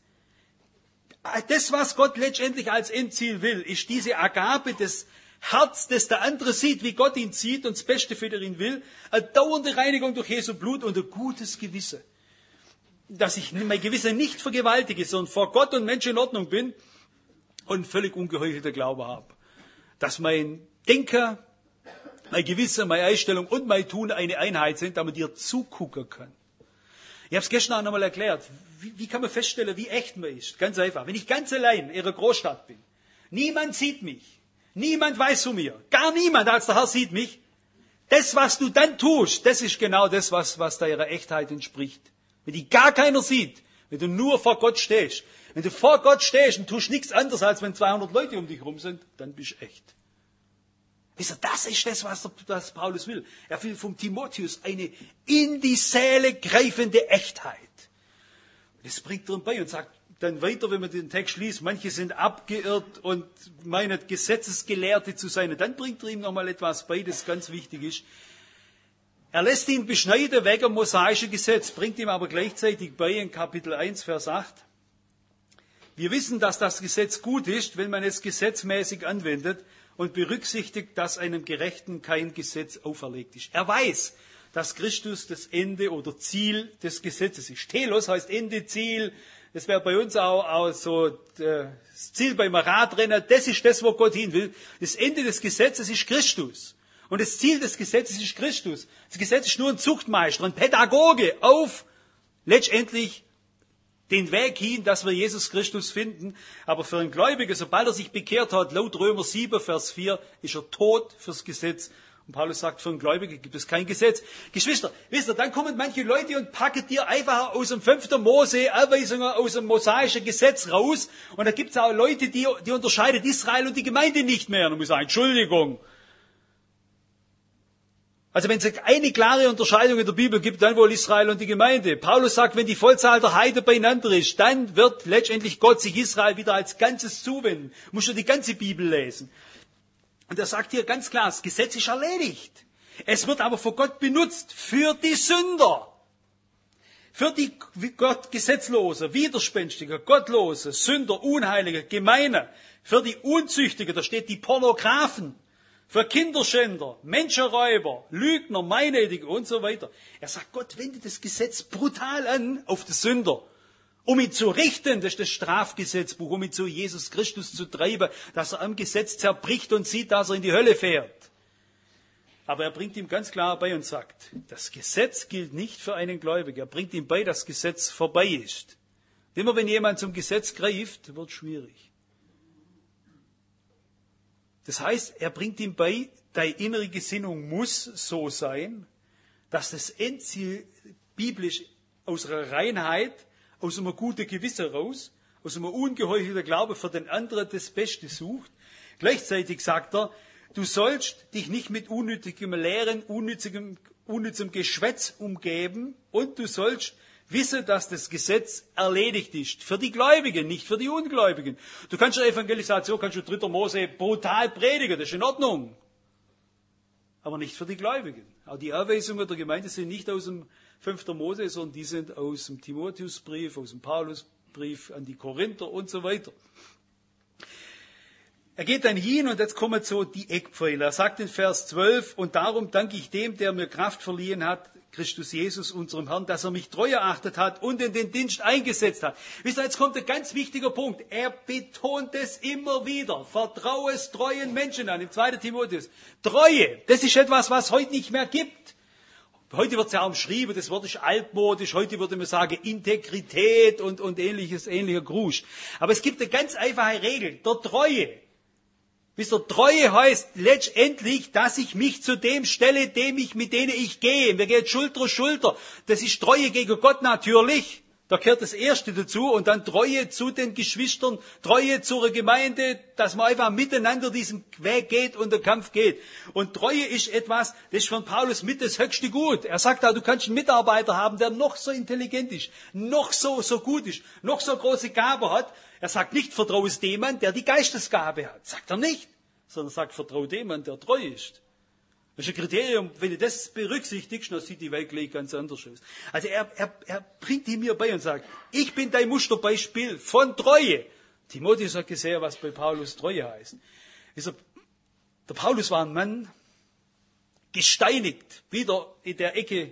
das, was Gott letztendlich als Endziel will, ist diese Agape des Herz, das der andere sieht, wie Gott ihn sieht und das Beste für ihn will, eine dauernde Reinigung durch Jesu Blut und ein gutes Gewissen. Dass ich mein Gewissen nicht vergewaltige, sondern vor Gott und Menschen in Ordnung bin und völlig ungeheuchelter Glaube habe. Dass mein Denken, mein Gewissen, meine Einstellung und mein Tun eine Einheit sind, damit ihr zugucken könnt. Ich habe es gestern auch nochmal erklärt. Wie, wie kann man feststellen, wie echt man ist? Ganz einfach. Wenn ich ganz allein in einer Großstadt bin, niemand sieht mich, niemand weiß von mir, gar niemand als der Herr sieht mich, das, was du dann tust, das ist genau das, was, was deiner Echtheit entspricht. Wenn dich gar keiner sieht, wenn du nur vor Gott stehst, wenn du vor Gott stehst und tust nichts anderes, als wenn zweihundert Leute um dich herum sind, dann bist du echt. Wisst ihr, das ist das, was, der, was Paulus will. Er will vom Timotheus eine in die Seele greifende Echtheit. Das bringt er ihm bei und sagt dann weiter, wenn man den Text liest, manche sind abgeirrt und meinen Gesetzesgelehrte zu sein. Und dann bringt er ihm nochmal etwas bei, das ganz wichtig ist. Er lässt ihn beschneiden wegen dem mosaischen Gesetz, bringt ihm aber gleichzeitig bei in Kapitel eins, Vers acht. Wir wissen, dass das Gesetz gut ist, wenn man es gesetzmäßig anwendet und berücksichtigt, dass einem Gerechten kein Gesetz auferlegt ist. Er weiß, dass Christus das Ende oder Ziel des Gesetzes ist. Telos heißt Ende, Ziel. Das wäre bei uns auch, auch so das Ziel beim Radrennen. Das ist das, wo Gott hin will. Das Ende des Gesetzes ist Christus. Und das Ziel des Gesetzes ist Christus. Das Gesetz ist nur ein Zuchtmeister, ein Pädagoge auf letztendlich den Weg hin, dass wir Jesus Christus finden. Aber für einen Gläubigen, sobald er sich bekehrt hat, laut Römer sieben, Vers vier, ist er tot fürs Gesetz. Und Paulus sagt, für einen Gläubigen gibt es kein Gesetz. Geschwister, wisst ihr, dann kommen manche Leute und packen dir einfach aus dem fünften Mose Anweisungen aus dem mosaischen Gesetz raus. Und da gibt es auch Leute, die, die unterscheiden Israel und die Gemeinde nicht mehr. Und man muss sagen, Entschuldigung. Also wenn es eine klare Unterscheidung in der Bibel gibt, dann wohl Israel und die Gemeinde. Paulus sagt, wenn die Vollzahl der Heiden beieinander ist, dann wird letztendlich Gott sich Israel wieder als Ganzes zuwenden. Du musst du die ganze Bibel lesen. Und er sagt hier ganz klar, das Gesetz ist erledigt. Es wird aber von Gott benutzt für die Sünder. Für die Gott Gesetzlose, Widerspenstige, Gottlose, Sünder, Unheilige, Gemeine. Für die Unzüchtigen, da steht die Pornografen. Für Kinderschänder, Menschenräuber, Lügner, Meineidige und so weiter. Er sagt, Gott wendet das Gesetz brutal an auf die Sünder, um ihn zu richten, das ist das Strafgesetzbuch, um ihn zu Jesus Christus zu treiben, dass er am Gesetz zerbricht und sieht, dass er in die Hölle fährt. Aber er bringt ihm ganz klar bei und sagt, das Gesetz gilt nicht für einen Gläubigen. Er bringt ihm bei, dass das Gesetz vorbei ist. Immer wenn jemand zum Gesetz greift, wird es schwierig. Das heißt, er bringt ihm bei, deine innere Gesinnung muss so sein, dass das Endziel biblisch aus einer Reinheit, aus einem guten Gewissen raus, aus einem ungeheuchelten Glaube für den anderen das Beste sucht. Gleichzeitig sagt er, du sollst dich nicht mit unnützigem Lehren, unnützigem, unnützem Geschwätz umgeben und du sollst wissen, dass das Gesetz erledigt ist. Für die Gläubigen, nicht für die Ungläubigen. Du kannst ja Evangelisation, kannst du dritter Mose brutal predigen, das ist in Ordnung. Aber nicht für die Gläubigen. Auch die Anweisungen der Gemeinde sind nicht aus dem fünften Mose, sondern die sind aus dem Timotheusbrief, aus dem Paulusbrief an die Korinther und so weiter. Er geht dann hin und jetzt kommen so die Eckpfeiler. Er sagt in Vers zwölf, und darum danke ich dem, der mir Kraft verliehen hat, Christus Jesus, unserem Herrn, dass er mich treu erachtet hat und in den Dienst eingesetzt hat. Wisst ihr, jetzt kommt ein ganz wichtiger Punkt. Er betont es immer wieder. Vertraue es treuen Menschen an, im zweiten Timotheus. Treue, das ist etwas, was es heute nicht mehr gibt. Heute wird es ja umschrieben, das Wort ist altmodisch. Heute würde man sagen Integrität und, und ähnliches, ähnlicher Grusch. Aber es gibt eine ganz einfache Regel, der Treue. Wisst ihr, Treue heißt letztendlich, dass ich mich zu dem stelle, dem ich, mit denen ich gehe. Wir gehen Schulter an Schulter. Das ist Treue gegen Gott natürlich. Da gehört das Erste dazu. Und dann Treue zu den Geschwistern, Treue zur Gemeinde, dass man einfach miteinander diesen Weg geht und den Kampf geht. Und Treue ist etwas, das ist von Paulus mit das höchste Gut. Er sagt da, du kannst einen Mitarbeiter haben, der noch so intelligent ist, noch so, so gut ist, noch so große Gabe hat. Er sagt nicht, vertraue es dem Mann, der die Geistesgabe hat. Sagt er nicht. Sondern sagt, vertraue dem Mann, der treu ist. Das ist ein Kriterium, wenn du das berücksichtigst, dann sieht die Welt gleich ganz anders aus. Also er, er, er bringt ihm hier bei und sagt, ich bin dein Musterbeispiel von Treue. Timotheus hat gesehen, was bei Paulus Treue heißt. Also, der Paulus war ein Mann, gesteinigt, wieder in der Ecke.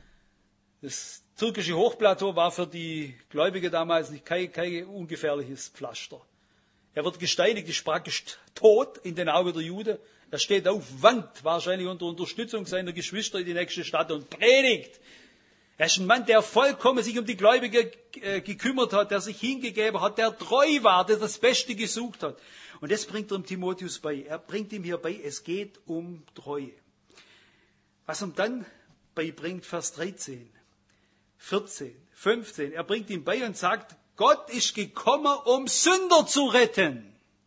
Das türkische Hochplateau war für die Gläubigen damals nicht kein, kein ungefährliches Pflaster. Er wird gesteinigt, ist praktisch tot in den Augen der Juden. Er steht auf Wand, wahrscheinlich unter Unterstützung seiner Geschwister in die nächste Stadt und predigt. Er ist ein Mann, der vollkommen sich um die Gläubigen äh, gekümmert hat, der sich hingegeben hat, der treu war, der das Beste gesucht hat. Und das bringt er dem Timotheus bei. Er bringt ihm hier bei, es geht um Treue. Was ihm dann beibringt, Vers dreizehn, vierzehn, fünfzehn. Er bringt ihm bei und sagt, Gott ist gekommen, um Sünder zu retten.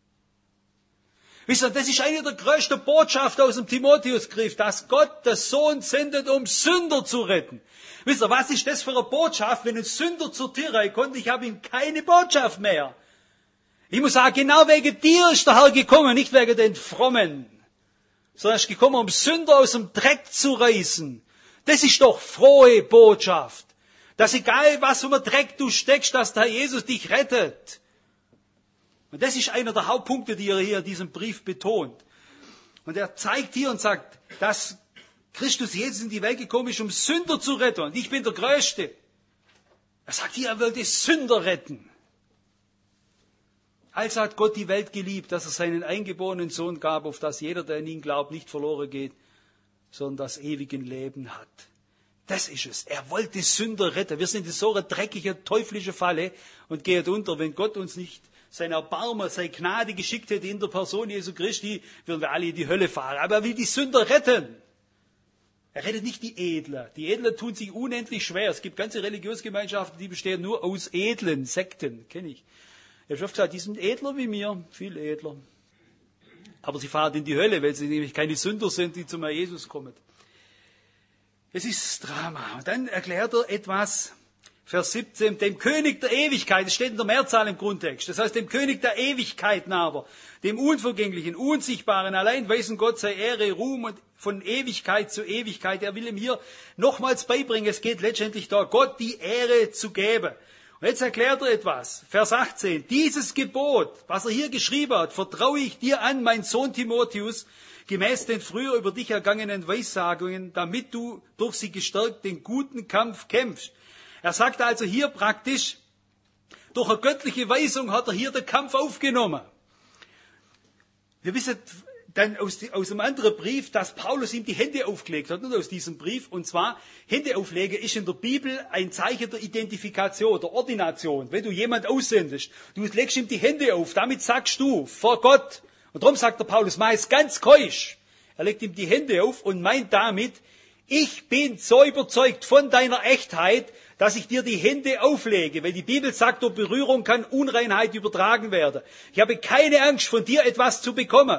Wisst ihr, das ist eine der größten Botschaften aus dem Timotheusbrief, dass Gott den Sohn sendet, um Sünder zu retten. Wisst ihr, was ist das für eine Botschaft, wenn ein Sünder zur Tür kommt? Ich habe ihm keine Botschaft mehr. Ich muss sagen, genau wegen dir ist der Herr gekommen, nicht wegen den Frommen, sondern er ist gekommen, um Sünder aus dem Dreck zu reißen. Das ist doch frohe Botschaft. Dass egal, was für ein Dreck du steckst, dass der Herr Jesus dich rettet. Und das ist einer der Hauptpunkte, die er hier in diesem Brief betont. Und er zeigt hier und sagt, dass Christus Jesus in die Welt gekommen ist, um Sünder zu retten. Und ich bin der Größte. Er sagt hier, er will die Sünder retten. Also hat Gott die Welt geliebt, dass er seinen eingeborenen Sohn gab, auf dass jeder, der in ihn glaubt, nicht verloren geht, sondern das ewige Leben hat. Das ist es. Er wollte Sünder retten. Wir sind in so einer dreckigen, teuflischen Falle und gehen unter, wenn Gott uns nicht sein Erbarmen, seine Gnade geschickt hätte in der Person Jesu Christi, würden wir alle in die Hölle fahren. Aber er will die Sünder retten. Er rettet nicht die Edlen. Die Edlen tun sich unendlich schwer. Es gibt ganze Religionsgemeinschaften, die bestehen nur aus Edlen, Sekten, kenne ich. Ich habe schon gesagt, die sind edler wie mir, viel edler. Aber sie fahren in die Hölle, weil sie nämlich keine Sünder sind, die zum Herrn Jesus kommen. Es ist Drama. Und dann erklärt er etwas, Vers siebzehn, dem König der Ewigkeit, das steht in der Mehrzahl im Grundtext, das heißt dem König der Ewigkeiten aber, dem Unvergänglichen, Unsichtbaren, allein weisen Gott sei Ehre, Ruhm und von Ewigkeit zu Ewigkeit. Er will ihm hier nochmals beibringen, es geht letztendlich da, Gott die Ehre zu geben. Und jetzt erklärt er etwas, Vers achtzehn, dieses Gebot, was er hier geschrieben hat, vertraue ich dir an, mein Sohn Timotheus, gemäß den früher über dich ergangenen Weissagungen, damit du durch sie gestärkt den guten Kampf kämpfst. Er sagt also hier praktisch, durch eine göttliche Weisung hat er hier den Kampf aufgenommen. Wir wissen dann aus, die, aus einem anderen Brief, dass Paulus ihm die Hände aufgelegt hat, nicht aus diesem Brief. Und zwar, Hände auflegen ist in der Bibel ein Zeichen der Identifikation, der Ordination. Wenn du jemand aussendest, du legst ihm die Hände auf, damit sagst du vor Gott. Und darum sagt der Paulus, mach es ganz keusch. Er legt ihm die Hände auf und meint damit, ich bin so überzeugt von deiner Echtheit, dass ich dir die Hände auflege, weil die Bibel sagt, durch Berührung kann Unreinheit übertragen werden. Ich habe keine Angst, von dir etwas zu bekommen.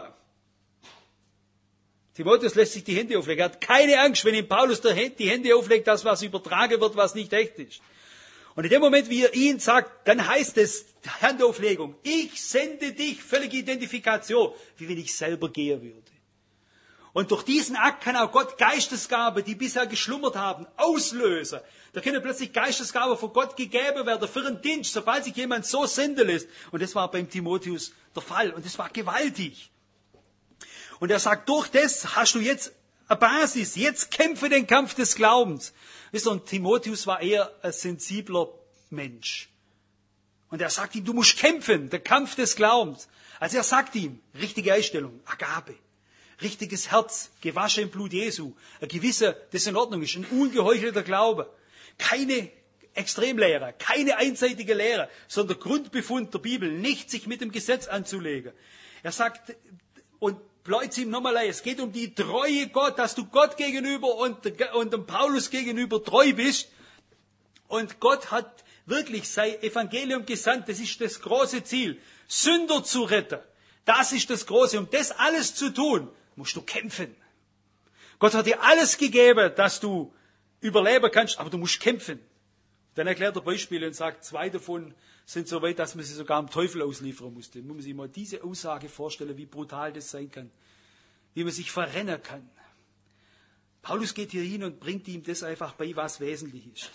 Timotheus lässt sich die Hände auflegen. Er hat keine Angst, wenn ihm Paulus die Hände auflegt, dass was übertragen wird, was nicht echt ist. Und in dem Moment, wie er ihn sagt, dann heißt es, Handauflegung, ich sende dich, völlige Identifikation, wie wenn ich selber gehen würde. Und durch diesen Akt kann auch Gott Geistesgaben, die bisher geschlummert haben, auslösen. Da können plötzlich Geistesgaben von Gott gegeben werden für einen Dienst, sobald sich jemand so senden lässt. Und das war beim Timotheus der Fall. Und das war gewaltig. Und er sagt, durch das hast du jetzt eine Basis. Jetzt kämpfe den Kampf des Glaubens. Wisst ihr, und Timotheus war eher ein sensibler Mensch. Und er sagt ihm, du musst kämpfen, der Kampf des Glaubens. Also er sagt ihm, richtige Einstellung, Agape, richtiges Herz, gewaschen im Blut Jesu, ein gewisser, das in Ordnung ist, ein ungeheuchelter Glaube, keine Extremlehre, keine einseitige Lehre, sondern der Grundbefund der Bibel, nicht sich mit dem Gesetz anzulegen. Er sagt, und bläut ihm nochmal ein, es geht um die Treue Gott, dass du Gott gegenüber und, und dem Paulus gegenüber treu bist. Und Gott hat wirklich sein Evangelium gesandt, das ist das große Ziel, Sünder zu retten. Das ist das Große. Um das alles zu tun, musst du kämpfen. Gott hat dir alles gegeben, dass du überleben kannst, aber du musst kämpfen. Dann erklärt er Beispiele und sagt, zwei davon sind so weit, dass man sie sogar dem Teufel ausliefern musste. Muss man sich mal diese Aussage vorstellen, wie brutal das sein kann. Wie man sich verrennen kann. Paulus geht hier hin und bringt ihm das einfach bei, was wesentlich ist.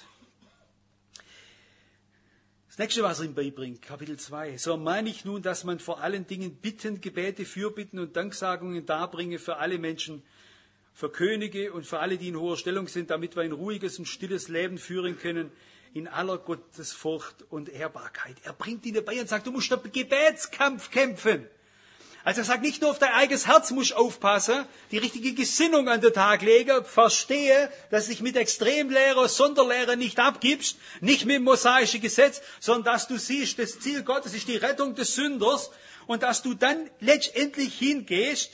Das nächste, was er ihm beibringt, Kapitel zwei. So meine ich nun, dass man vor allen Dingen Bitten, Gebete, Fürbitten und Danksagungen darbringe für alle Menschen, für Könige und für alle, die in hoher Stellung sind, damit wir ein ruhiges und stilles Leben führen können, in aller Gottesfurcht und Ehrbarkeit. Er bringt ihn dabei und sagt, du musst den Gebetskampf kämpfen. Also er sagt, nicht nur auf dein eigenes Herz musst du aufpassen, die richtige Gesinnung an den Tag legen, verstehe, dass du dich mit Extremlehre, Sonderlehre nicht abgibst, nicht mit dem mosaischen Gesetz, sondern dass du siehst, das Ziel Gottes ist die Rettung des Sünders und dass du dann letztendlich hingehst,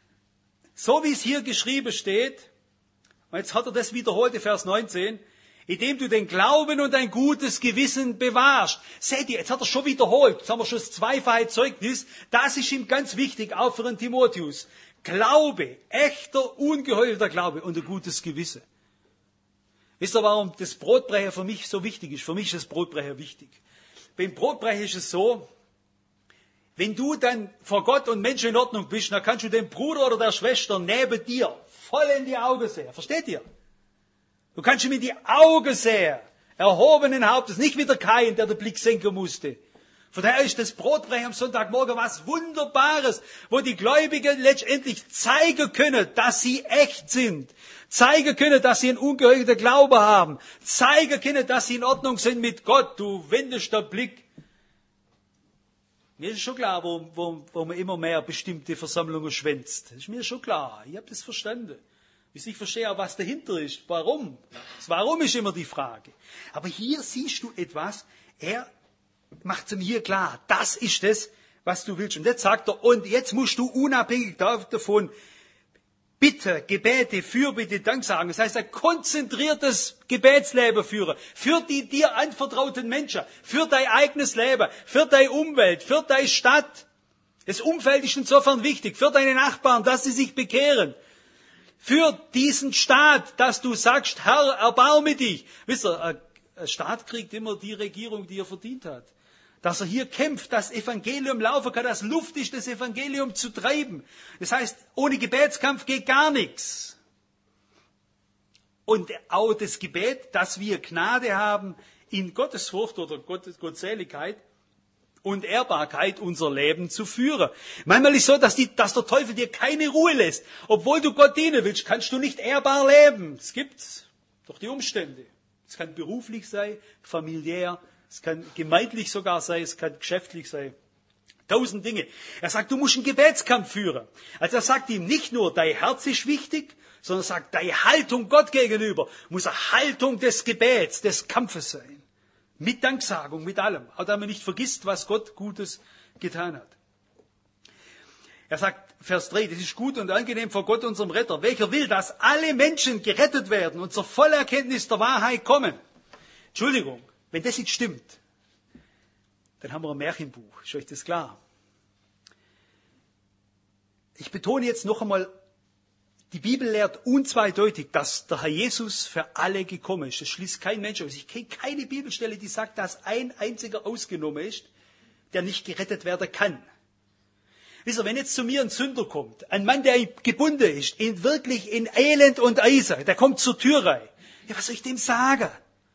so wie es hier geschrieben steht, und jetzt hat er das wiederholt, Vers neunzehn, indem du den Glauben und ein gutes Gewissen bewahrst. Seht ihr, jetzt hat er schon wiederholt, jetzt haben wir schon das zweifache Zeugnis, das ist ihm ganz wichtig, auch für den Timotheus. Glaube, echter, ungeheuchelter Glaube und ein gutes Gewissen. Wisst ihr, warum das Brotbrechen für mich so wichtig ist? Für mich ist das Brotbrechen wichtig. Beim Brotbrechen ist es so, wenn du dann vor Gott und Menschen in Ordnung bist, dann kannst du dem Bruder oder der Schwester neben dir voll in die Augen sehen. Versteht ihr? Du kannst ihm in die Augen sehen, erhobenen Hauptes, nicht wie der Kain, der den Blick senken musste. Von daher ist das Brotbrechen am Sonntagmorgen was Wunderbares, wo die Gläubigen letztendlich zeigen können, dass sie echt sind, zeigen können, dass sie einen ungeheuchelten Glaube haben, zeigen können, dass sie in Ordnung sind mit Gott. Du wendest den Blick. Mir ist schon klar, warum, warum, warum man immer mehr bestimmte Versammlungen schwänzt. Das ist mir schon klar. Ich habe das verstanden. Ich verstehe auch, was dahinter ist. Warum? Das Warum ist immer die Frage. Aber hier siehst du etwas, er macht es mir hier klar. Das ist das, was du willst. Und jetzt sagt er, und jetzt musst du unabhängig davon Bitte, Gebete, Fürbitte, Danksagen. Das heißt, ein konzentriertes Gebetsleben führen. Für die dir anvertrauten Menschen. Für dein eigenes Leben. Für deine Umwelt. Für deine Stadt. Das Umfeld ist insofern wichtig. Für deine Nachbarn, dass sie sich bekehren. Für diesen Staat, dass du sagst, Herr, erbarme dich. Wisst ihr, ein Staat kriegt immer die Regierung, die er verdient hat. Dass er hier kämpft, dass Evangelium laufen kann, dass Luft ist, das Evangelium zu treiben. Das heißt, ohne Gebetskampf geht gar nichts. Und auch das Gebet, dass wir Gnade haben in Gottesfurcht oder Gottes Gottseligkeit und Ehrbarkeit unser Leben zu führen. Manchmal ist es so, dass, die, dass der Teufel dir keine Ruhe lässt. Obwohl du Gott dienen willst, kannst du nicht ehrbar leben. Das gibt's durch die Umstände. Es kann beruflich sein, familiär, es kann gemeindlich sogar sein, es kann geschäftlich sein. Tausend Dinge. Er sagt, du musst einen Gebetskampf führen. Also er sagt ihm nicht nur, dein Herz ist wichtig, sondern er sagt, deine Haltung Gott gegenüber muss eine Haltung des Gebets, des Kampfes sein. Mit Danksagung, mit allem. Auch damit man nicht vergisst, was Gott Gutes getan hat. Er sagt, Vers drei, das ist gut und angenehm vor Gott, unserem Retter, welcher will, dass alle Menschen gerettet werden und zur Vollerkenntnis der Wahrheit kommen. Entschuldigung, wenn das nicht stimmt, dann haben wir ein Märchenbuch. Ist euch das klar? Ich betone jetzt noch einmal, die Bibel lehrt unzweideutig, dass der Herr Jesus für alle gekommen ist. Das schließt kein Mensch aus. Ich kenne keine Bibelstelle, die sagt, dass ein einziger ausgenommen ist, der nicht gerettet werden kann. Wisst ihr, wenn jetzt zu mir ein Sünder kommt, ein Mann, der gebunden ist, in wirklich in Elend und Eise, der kommt zur Tür rein. Ja, was soll ich dem sagen?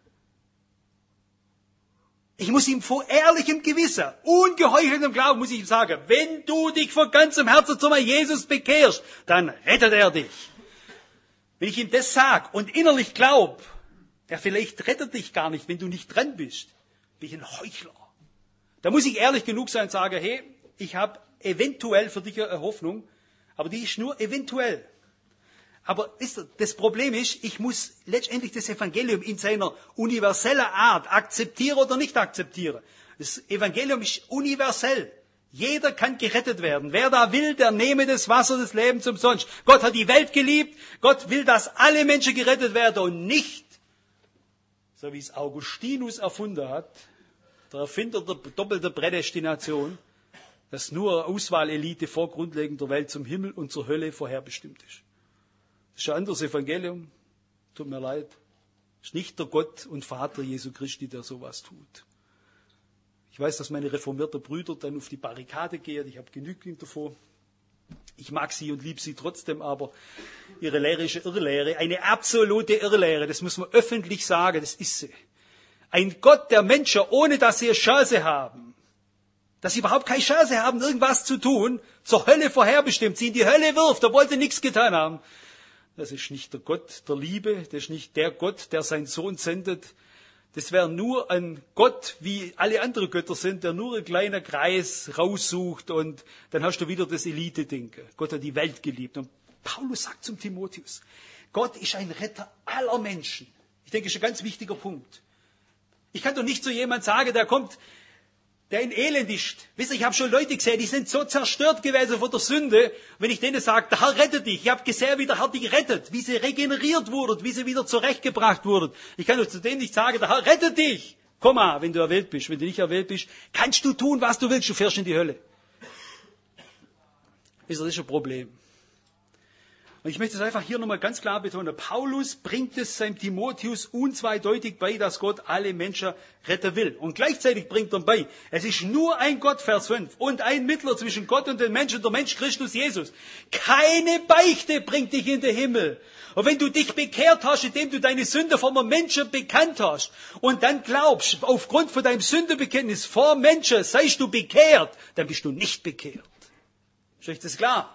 Ich muss ihm vor ehrlichem Gewissen, ungeheucheltem Glauben, muss ich ihm sagen, wenn du dich von ganzem Herzen zu meinem Jesus bekehrst, dann rettet er dich. Wenn ich ihm das sage und innerlich glaube, der vielleicht rettet dich gar nicht, wenn du nicht dran bist, bin ich ein Heuchler. Da muss ich ehrlich genug sein und sagen, hey, ich habe eventuell für dich eine Hoffnung, aber die ist nur eventuell. Aber wisst ihr, das Problem ist, ich muss letztendlich das Evangelium in seiner universellen Art akzeptieren oder nicht akzeptieren. Das Evangelium ist universell. Jeder kann gerettet werden. Wer da will, der nehme das Wasser des Lebens umsonst. Gott hat die Welt geliebt. Gott will, dass alle Menschen gerettet werden und nicht, so wie es Augustinus erfunden hat, der Erfinder der doppelten Prädestination, dass nur eine Auswahlelite vor grundlegender Welt zum Himmel und zur Hölle vorherbestimmt ist. Das ist ein anderes Evangelium. Tut mir leid. Das ist nicht der Gott und Vater Jesu Christi, der sowas tut. Ich weiß, dass meine reformierten Brüder dann auf die Barrikade gehen. Ich habe genügend davor. Ich mag sie und liebe sie trotzdem, aber ihre Lehre ist eine Irrlehre. Eine absolute Irrlehre. Das muss man öffentlich sagen. Das ist sie. Ein Gott der Menschen, ohne dass sie eine Chance haben, dass sie überhaupt keine Chance haben, irgendwas zu tun, zur Hölle vorherbestimmt, sie in die Hölle wirft, obwohl sie nichts getan haben. Das ist nicht der Gott der Liebe. Das ist nicht der Gott, der seinen Sohn sendet. Das wäre nur ein Gott, wie alle anderen Götter sind, der nur einen kleinen Kreis raussucht und dann hast du wieder das Elite-Denken. Gott hat die Welt geliebt. Und Paulus sagt zum Timotheus, Gott ist ein Retter aller Menschen. Ich denke, das ist ein ganz wichtiger Punkt. Ich kann doch nicht zu jemand sagen, der kommt, der in Elend ist. Wisst ihr, ich habe schon Leute gesehen, die sind so zerstört gewesen von der Sünde. Wenn ich denen sage, der Herr rettet dich, ich habe gesehen, wie der Herr dich rettet, wie sie regeneriert wurden, wie sie wieder zurechtgebracht wurden. Ich kann doch zu denen nicht sagen, der Herr rettet dich. Komm mal, wenn du erwählt bist. Wenn du nicht erwählt bist, kannst du tun, was du willst, du fährst in die Hölle. Wisst ihr, das ist ein Problem. Und ich möchte es einfach hier nochmal ganz klar betonen. Paulus bringt es seinem Timotheus unzweideutig bei, dass Gott alle Menschen retten will. Und gleichzeitig bringt er bei, es ist nur ein Gott, Vers fünf, und ein Mittler zwischen Gott und den Menschen, der Mensch Christus Jesus. Keine Beichte bringt dich in den Himmel. Und wenn du dich bekehrt hast, indem du deine Sünde vor einem Menschen bekannt hast und dann glaubst, aufgrund von deinem Sündebekenntnis vor Menschen seist du bekehrt, dann bist du nicht bekehrt. Ist euch das klar?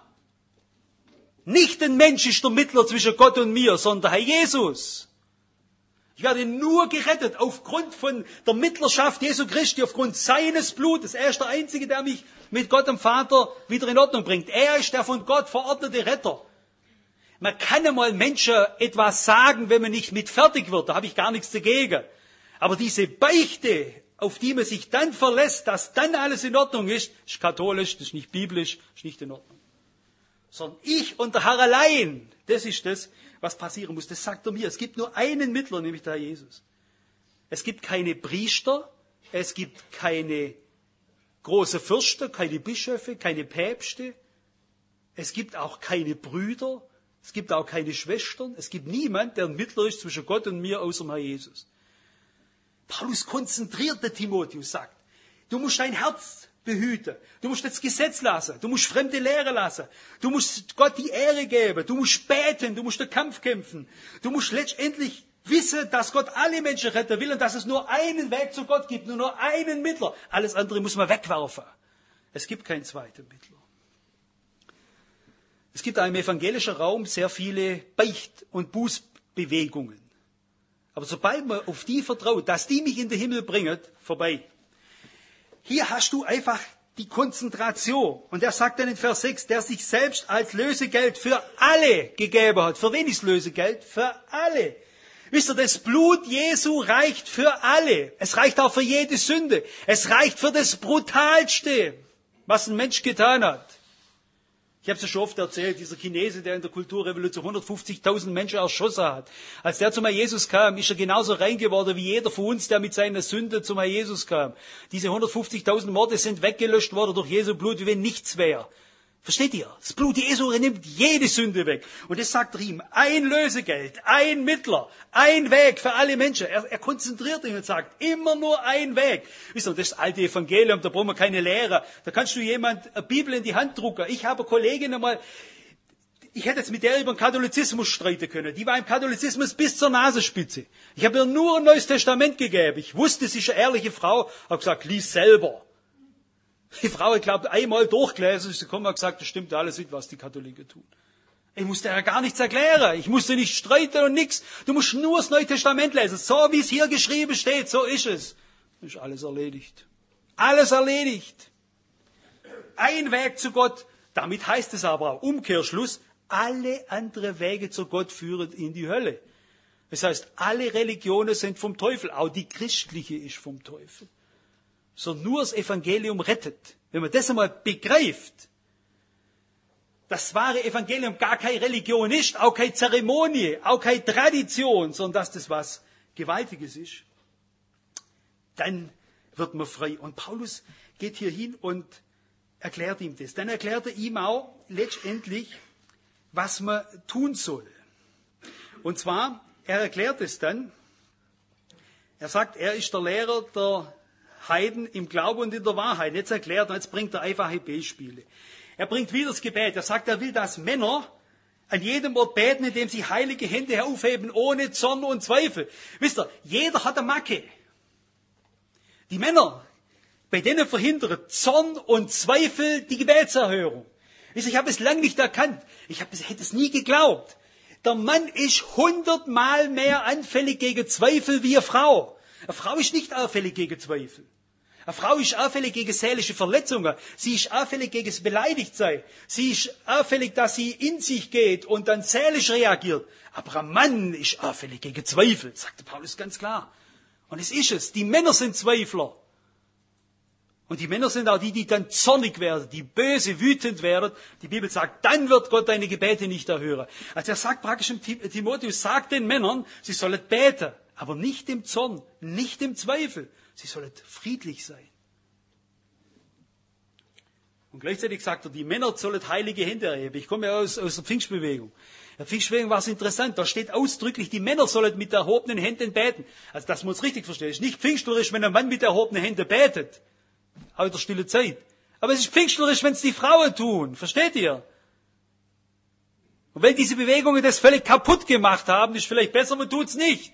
Nicht ein Mensch ist der Mittler zwischen Gott und mir, sondern der Herr Jesus. Ich werde nur gerettet aufgrund von der Mittlerschaft Jesu Christi, aufgrund seines Blutes. Er ist der Einzige, der mich mit Gott dem Vater wieder in Ordnung bringt. Er ist der von Gott verordnete Retter. Man kann einmal Menschen etwas sagen, wenn man nicht mit fertig wird. Da habe ich gar nichts dagegen. Aber diese Beichte, auf die man sich dann verlässt, dass dann alles in Ordnung ist, ist katholisch, das ist nicht biblisch, ist nicht in Ordnung. Sondern ich und der Herr allein, das ist das, was passieren muss. Das sagt er mir. Es gibt nur einen Mittler, nämlich der Herr Jesus. Es gibt keine Priester, es gibt keine große Fürsten, keine Bischöfe, keine Päpste. Es gibt auch keine Brüder, es gibt auch keine Schwestern. Es gibt niemand, der ein Mittler ist zwischen Gott und mir, außer dem Herr Jesus. Paulus konzentriert den Timotheus, sagt, du musst dein Herz behüten. Du musst das Gesetz lassen. Du musst fremde Lehre lassen. Du musst Gott die Ehre geben. Du musst beten. Du musst den Kampf kämpfen. Du musst letztendlich wissen, dass Gott alle Menschen retten will und dass es nur einen Weg zu Gott gibt, nur nur einen Mittler. Alles andere muss man wegwerfen. Es gibt keinen zweiten Mittler. Es gibt auch im evangelischen Raum sehr viele Beicht- und Bußbewegungen. Aber sobald man auf die vertraut, dass die mich in den Himmel bringen, vorbei. Hier hast du einfach die Konzentration. Und er sagt dann in Vers sechs, der sich selbst als Lösegeld für alle gegeben hat. Für wen ist Lösegeld? Für alle. Wisst ihr, das Blut Jesu reicht für alle. Es reicht auch für jede Sünde. Es reicht für das Brutalste, was ein Mensch getan hat. Ich habe es ja schon oft erzählt, dieser Chinese, der in der Kulturrevolution hundertfünfzigtausend Menschen erschossen hat. Als der zum Herrn Jesus kam, ist er genauso rein geworden wie jeder von uns, der mit seiner Sünde zum Herrn Jesus kam. Diese hundertfünfzigtausend Morde sind weggelöscht worden durch Jesu Blut, wie wenn nichts wäre. Versteht ihr? Das Blut Jesu nimmt jede Sünde weg. Und das sagt er ihm, ein Lösegeld, ein Mittler, ein Weg für alle Menschen. Er, er konzentriert ihn und sagt, immer nur ein Weg. Wisst ihr, das ist das alte Evangelium, da brauchen wir keine Lehre. Da kannst du jemand eine Bibel in die Hand drucken. Ich habe eine Kollegin einmal, ich hätte jetzt mit der über den Katholizismus streiten können. Die war im Katholizismus bis zur Nasenspitze. Ich habe ihr nur ein Neues Testament gegeben. Ich wusste, sie ist eine ehrliche Frau, habe gesagt, lies selber. Die Frau, ich glaube, einmal durchgelesen, sie kommt und gesagt, das stimmt alles nicht, was die Katholiken tun. Ich musste ja gar nichts erklären. Ich musste nicht streiten und nichts. Du musst nur das Neue Testament lesen. So wie es hier geschrieben steht, so ist es. Dann ist alles erledigt. Alles erledigt. Ein Weg zu Gott. Damit heißt es aber auch, Umkehrschluss, alle anderen Wege zu Gott führen in die Hölle. Das heißt, alle Religionen sind vom Teufel. Auch die christliche ist vom Teufel. So nur das Evangelium rettet. Wenn man das einmal begreift, das wahre Evangelium gar keine Religion ist, auch keine Zeremonie, auch keine Tradition, sondern dass das was Gewaltiges ist, dann wird man frei. Und Paulus geht hier hin und erklärt ihm das. Dann erklärt er ihm auch letztendlich, was man tun soll. Und zwar, er erklärt es dann, er sagt, er ist der Lehrer der Heiden im Glauben und in der Wahrheit. Jetzt erklärt er, jetzt bringt er einfache Beispiele. Er bringt wieder das Gebet. Er sagt, er will, dass Männer an jedem Ort beten, indem sie heilige Hände aufheben, ohne Zorn und Zweifel. Wisst ihr, jeder hat eine Macke. Die Männer, bei denen verhindern Zorn und Zweifel die Gebetserhörung. Wisst ihr, ich habe es lange nicht erkannt. Ich habe, hätte es nie geglaubt. Der Mann ist hundertmal mehr anfällig gegen Zweifel wie eine Frau. Eine Frau ist nicht anfällig gegen Zweifel. Eine Frau ist anfällig gegen seelische Verletzungen. Sie ist anfällig gegen das Beleidigtsein. Sie ist anfällig, dass sie in sich geht und dann seelisch reagiert. Aber ein Mann ist anfällig gegen Zweifel, sagte Paulus ganz klar. Und es ist es. Die Männer sind Zweifler. Und die Männer sind auch die, die dann zornig werden, die böse, wütend werden. Die Bibel sagt, dann wird Gott deine Gebete nicht erhören. Also er sagt praktisch im Timotheus, sagt den Männern, sie sollen beten, aber nicht im Zorn, nicht im Zweifel. Sie sollen friedlich sein. Und gleichzeitig sagt er, die Männer sollen heilige Hände erheben. Ich komme ja aus, aus der Pfingstbewegung. In der Pfingstbewegung war es interessant, da steht ausdrücklich, die Männer sollen mit erhobenen Händen beten. Also dass man es richtig versteht. Es ist nicht pfingstlerisch, wenn ein Mann mit erhobenen Händen betet. Auch in der stille Zeit. Aber es ist pfingstlerisch, wenn es die Frauen tun. Versteht ihr? Und wenn diese Bewegungen das völlig kaputt gemacht haben, ist vielleicht besser, man tut es nicht.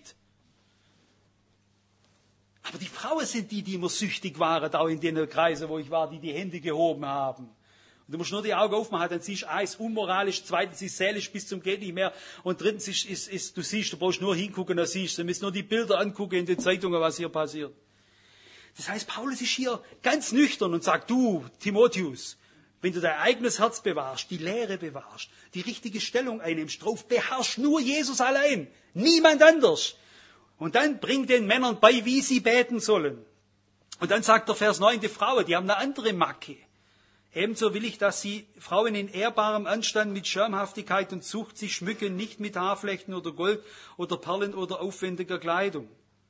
Aber die Frauen sind die, die immer süchtig waren, auch in den Kreisen, wo ich war, die die Hände gehoben haben. Und du musst nur die Augen aufmachen, dann siehst du, eins, unmoralisch, zweitens ist seelisch bis zum geht nicht mehr und drittens ist, ist, ist du siehst, du brauchst nur hingucken, dann siehst du, du musst nur die Bilder angucken in den Zeitungen, was hier passiert. Das heißt, Paulus ist hier ganz nüchtern und sagt, du, Timotheus, wenn du dein eigenes Herz bewahrst, die Lehre bewahrst, die richtige Stellung einnimmst, drauf beherrschst nur Jesus allein, niemand anders. Und dann bring den Männern bei, wie sie beten sollen. Und dann sagt der Vers neun, die Frauen, die haben eine andere Macke. Ebenso will ich, dass sie Frauen in ehrbarem Anstand mit Schamhaftigkeit und Zucht sich schmücken, nicht mit Haarflechten oder Gold oder Perlen oder aufwendiger Kleidung.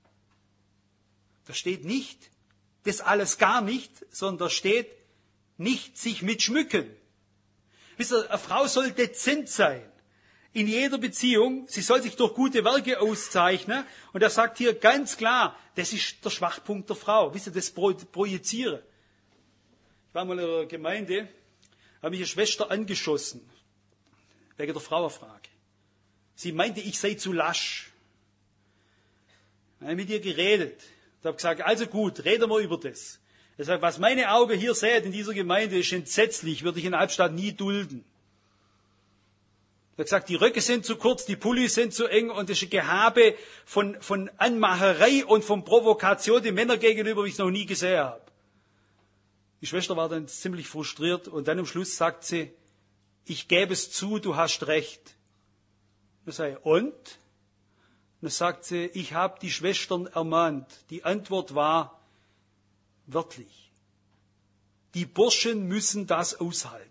Da steht nicht, das alles gar nicht, sondern da steht, nicht sich mit schmücken. Wisst ihr, eine Frau soll dezent sein. In jeder Beziehung, sie soll sich durch gute Werke auszeichnen. Und er sagt hier ganz klar, das ist der Schwachpunkt der Frau. Wisst ihr, das Projizieren. Ich war mal in einer Gemeinde, habe mich eine Schwester angeschossen, wegen der Frauenfrage. Sie meinte, ich sei zu lasch. Ich habe mit ihr geredet. Ich habe gesagt, also gut, reden wir über das. Er sagt, was meine Augen hier sehen in dieser Gemeinde, ist entsetzlich, würde ich in Albstadt nie dulden. Er hat gesagt, die Röcke sind zu kurz, die Pullis sind zu eng und das ist ein Gehabe von, von Anmacherei und von Provokation den Männern gegenüber, wie ich es noch nie gesehen habe. Die Schwester war dann ziemlich frustriert und dann am Schluss sagt sie, ich gebe es zu, du hast recht. Dann sage ich, und? Dann sagt sie, ich habe die Schwestern ermahnt. Die Antwort war wörtlich, die Burschen müssen das aushalten.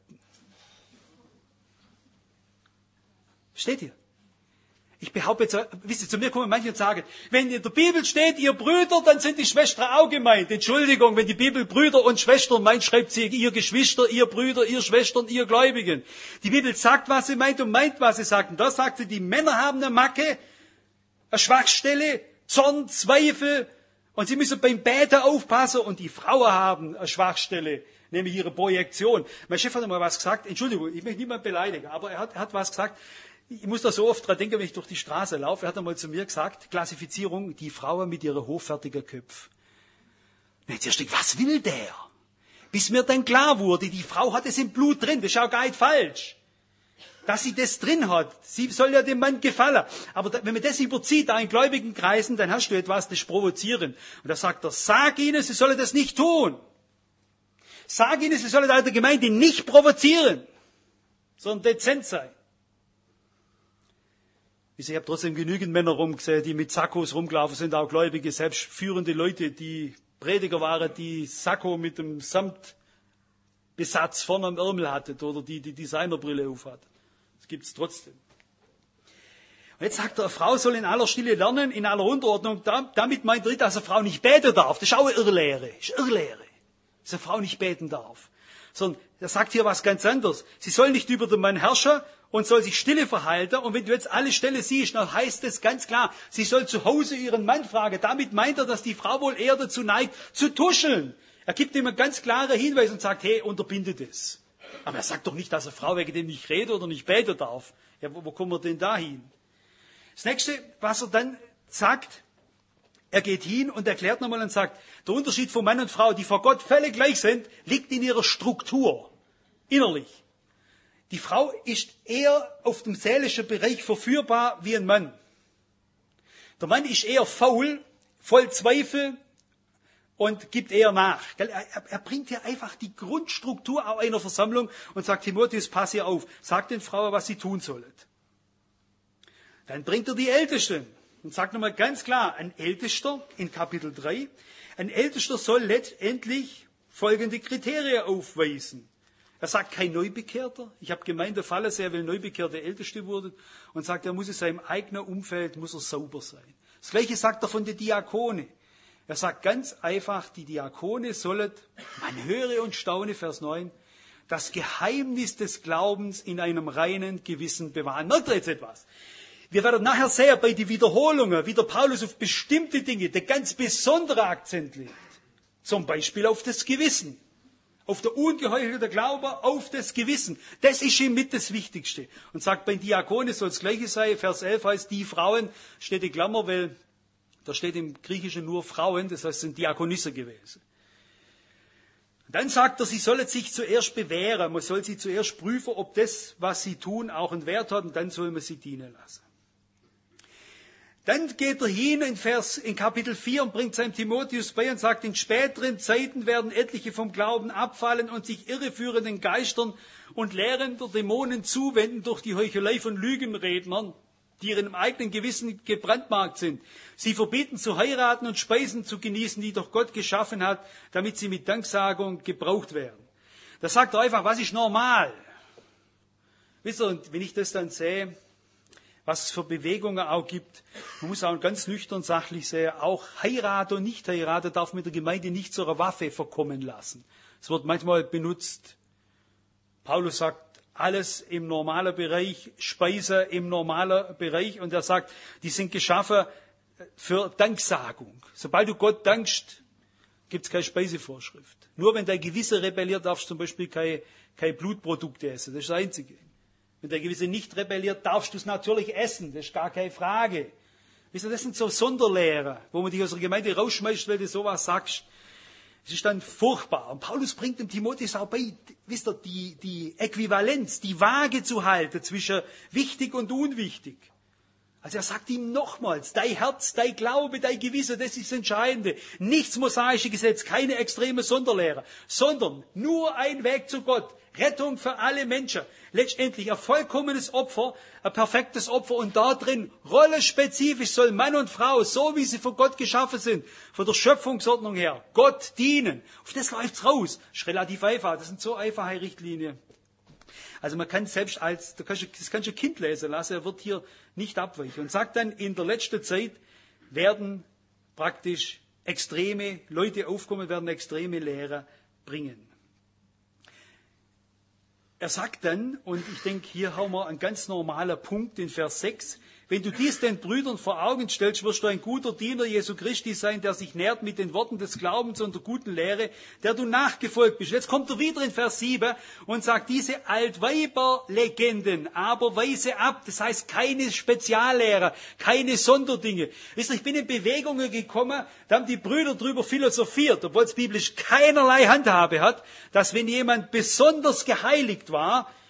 Steht hier. Ich behaupte jetzt, wisst ihr, zu mir kommen manche und sagen, wenn in der Bibel steht, ihr Brüder, dann sind die Schwestern auch gemeint. Entschuldigung, wenn die Bibel Brüder und Schwestern meint, schreibt sie ihr Geschwister, ihr Brüder, ihr Schwestern, ihr Gläubigen. Die Bibel sagt, was sie meint und meint, was sie sagt. Und da sagt sie, die Männer haben eine Macke, eine Schwachstelle, Zorn, Zweifel und sie müssen beim Beten aufpassen und die Frauen haben eine Schwachstelle, nämlich ihre Projektion. Mein Chef hat einmal was gesagt, Entschuldigung, ich möchte niemanden beleidigen, aber er hat, er hat was gesagt, ich muss da so oft dran denken, wenn ich durch die Straße laufe. Er hat einmal zu mir gesagt, Klassifizierung, die Frauen mit ihren hochfertigen Köpfen. Und jetzt erst, was will der? Bis mir dann klar wurde, die Frau hat es im Blut drin, das ist auch gar nicht falsch. dass sie das drin hat. Sie soll ja dem Mann gefallen. Aber da, wenn man das überzieht, da in gläubigen Kreisen, dann hast du etwas, das provozieren. Und da sagt er, sag ihnen, sie sollen das nicht tun. Sag ihnen, sie sollen da in der Gemeinde nicht provozieren, sondern dezent sein. Ich habe trotzdem genügend Männer rumgesehen, die mit Sakkos rumgelaufen sind, auch Gläubige, selbst führende Leute, die Prediger waren, die Sakko mit dem Samtbesatz vorne am Ärmel hatten oder die die Designerbrille aufhat. Das gibt es trotzdem. Und jetzt sagt er, eine Frau soll in aller Stille lernen, in aller Unterordnung. Damit meint er nicht, dass eine Frau nicht beten darf. Das ist auch eine Irrlehre. Das ist eine Irrlehre, dass eine Frau nicht beten darf. Sondern er sagt hier was ganz anderes. Sie soll nicht über den Mann herrschen und soll sich stille verhalten. Und wenn du jetzt alle Stelle siehst, dann heißt es ganz klar, sie soll zu Hause ihren Mann fragen. Damit meint er, dass die Frau wohl eher dazu neigt, zu tuscheln. Er gibt ihm einen ganz klaren Hinweis und sagt, hey, unterbinde das. Aber er sagt doch nicht, dass eine Frau wegen dem nicht reden oder nicht beten darf. Ja, wo, wo kommen wir denn da hin? Das nächste, was er dann sagt, er geht hin und erklärt nochmal und sagt, der Unterschied von Mann und Frau, die vor Gott völlig gleich sind, liegt in ihrer Struktur, innerlich. Die Frau ist eher auf dem seelischen Bereich verführbar wie ein Mann. Der Mann ist eher faul, voll Zweifel und gibt eher nach. Er, er bringt hier einfach die Grundstruktur auch einer Versammlung und sagt, Timotheus, pass hier auf, sag den Frauen, was sie tun sollen. Dann bringt er die Ältesten und sagt nochmal ganz klar, ein Ältester in Kapitel drei, ein Ältester soll letztendlich folgende Kriterien aufweisen. Er sagt kein Neubekehrter. Ich habe gemeint, der Fall ist, er will Neubekehrte Älteste wurde und sagt, er muss in seinem eigenen Umfeld muss er sauber sein. Das Gleiche sagt er von den Diakone. Er sagt ganz einfach, die Diakone sollen, man höre und staune, Vers neun, das Geheimnis des Glaubens in einem reinen Gewissen bewahren. Merkt ihr jetzt etwas? Wir werden nachher sehen, bei den Wiederholungen, wie der Paulus auf bestimmte Dinge der ganz besondere Akzent legt. Zum Beispiel auf das Gewissen. Auf der ungeheuchelte Glaube, auf das Gewissen. Das ist ihm mit das Wichtigste. Und sagt, bei Diakonen soll das Gleiche sein. Vers elf heißt, die Frauen, steht in Klammer, weil da steht im Griechischen nur Frauen, das heißt, es sind Diakonissen gewesen. Dann sagt er, sie sollen sich zuerst bewähren. Man soll sie zuerst prüfen, ob das, was sie tun, auch einen Wert hat, und dann soll man sie dienen lassen. Dann geht er hin in, Vers, in Kapitel vier und bringt seinem Timotheus bei und sagt, in späteren Zeiten werden etliche vom Glauben abfallen und sich irreführenden Geistern und Lehren der Dämonen zuwenden durch die Heuchelei von Lügenrednern, die ihrem eigenen Gewissen gebrandmarkt sind. Sie verbieten zu heiraten und Speisen zu genießen, die doch Gott geschaffen hat, damit sie mit Danksagung gebraucht werden. Da sagt er einfach, was ist normal? Wisst ihr, und wenn ich das dann sehe, was es für Bewegungen auch gibt. Man muss auch ganz nüchtern sachlich sehen, auch Heirat und Nicht-Heirat darf mit der Gemeinde nicht zu einer Waffe verkommen lassen. Es wird manchmal benutzt, Paulus sagt, alles im normalen Bereich, Speise im normalen Bereich, und er sagt, die sind geschaffen für Danksagung. Sobald du Gott dankst, gibt es keine Speisevorschrift. Nur wenn dein Gewissen rebelliert, darfst du zum Beispiel keine, keine Blutprodukte essen. Das ist das Einzige. Wenn der Gewisse nicht rebelliert, darfst du es natürlich essen. Das ist gar keine Frage. Wisst ihr, das sind so Sonderlehren, wo man dich aus der Gemeinde rausschmeißt, weil du sowas sagst. Es ist dann furchtbar. Und Paulus bringt dem Timotheus auch bei, wisst ihr, die, die Äquivalenz, die Waage zu halten zwischen wichtig und unwichtig. Also er sagt ihm nochmals, dein Herz, dein Glaube, dein Gewissen, das ist das Entscheidende. Nichts mosaische Gesetz, keine extreme Sonderlehre, sondern nur ein Weg zu Gott. Rettung für alle Menschen. Letztendlich ein vollkommenes Opfer, ein perfektes Opfer, und da drin, rollenspezifisch soll Mann und Frau, so wie sie von Gott geschaffen sind, von der Schöpfungsordnung her, Gott dienen. Auf das läuft's raus. Das ist relativ einfach. Das sind so einfache Richtlinien. Also man kann selbst als, das kannst du ein Kind lesen lassen, er wird hier nicht abweichen. Und sagt dann, in der letzten Zeit werden praktisch extreme Leute aufkommen, werden extreme Lehrer bringen. Er sagt dann, und ich denke, hier haben wir einen ganz normalen Punkt in Vers sechs, wenn du dies den Brüdern vor Augen stellst, wirst du ein guter Diener Jesu Christi sein, der sich nährt mit den Worten des Glaubens und der guten Lehre, der du nachgefolgt bist. Jetzt kommt er wieder in Vers sieben und sagt, diese Altweiberlegenden aber weise ab. Das heißt, keine Speziallehrer, keine Sonderdinge. Wisst ihr, ich bin in Bewegungen gekommen, da haben die Brüder drüber philosophiert, obwohl es biblisch keinerlei Handhabe hat, dass wenn jemand besonders geheiligt war,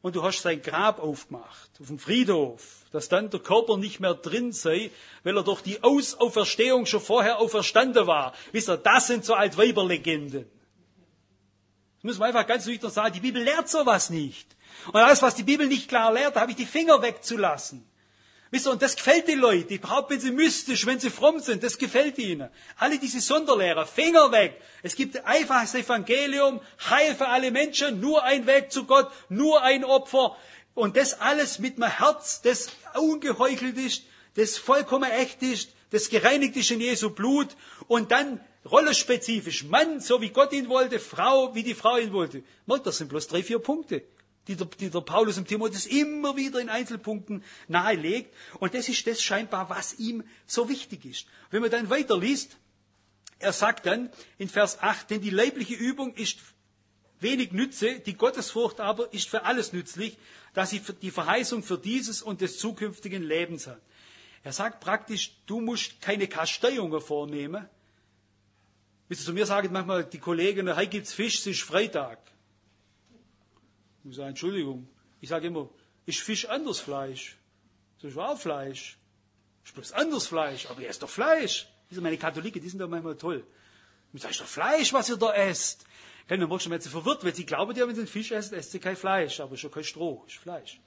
und du hast sein Grab aufgemacht, auf dem Friedhof, dass dann der Körper nicht mehr drin sei, weil er durch die Auferstehung schon vorher auferstanden war. Wisst ihr, das sind so Altweiberlegenden. Das müssen wir einfach ganz nüchtern sagen, die Bibel lehrt sowas nicht. Und alles, was die Bibel nicht klar lehrt, da habe ich die Finger wegzulassen. Wisst ihr, und das gefällt den Leuten, überhaupt wenn sie mystisch, wenn sie fromm sind, das gefällt ihnen. Alle diese Sonderlehrer, Finger weg. Es gibt einfach das Evangelium, Heil für alle Menschen, nur ein Weg zu Gott, nur ein Opfer. Und das alles mit einem Herz, das ungeheuchelt ist, das vollkommen echt ist, das gereinigt ist in Jesu Blut. Und dann rollenspezifisch, Mann, so wie Gott ihn wollte, Frau, wie die Frau ihn wollte. Das sind bloß drei, vier Punkte. Die der, die der Paulus und Timotheus immer wieder in Einzelpunkten nahelegt. Und das ist das scheinbar, was ihm so wichtig ist. Wenn man dann weiterliest, er sagt dann in Vers acht, denn die leibliche Übung ist wenig Nütze, die Gottesfurcht aber ist für alles nützlich, dass sie die Verheißung für dieses und des zukünftigen Lebens hat. Er sagt praktisch, du musst keine Kasteiungen vornehmen. Wisst ihr, zu mir sagen manchmal die Kollegen, heute gibt's Fisch, es ist Freitag. Ich sage, Entschuldigung, ich sage immer, ist Fisch anders Fleisch? Das ist auch Fleisch. Ist bloß anders Fleisch, aber er ist doch Fleisch. Diese meine Katholiken, die sind doch manchmal toll. Ich sage, ist doch Fleisch, was ihr da esst. Dann wird schon mal so verwirrt, weil sie glauben, ja, wenn sie den Fisch essen, esst sie kein Fleisch, aber schon kein Stroh, ist Fleisch.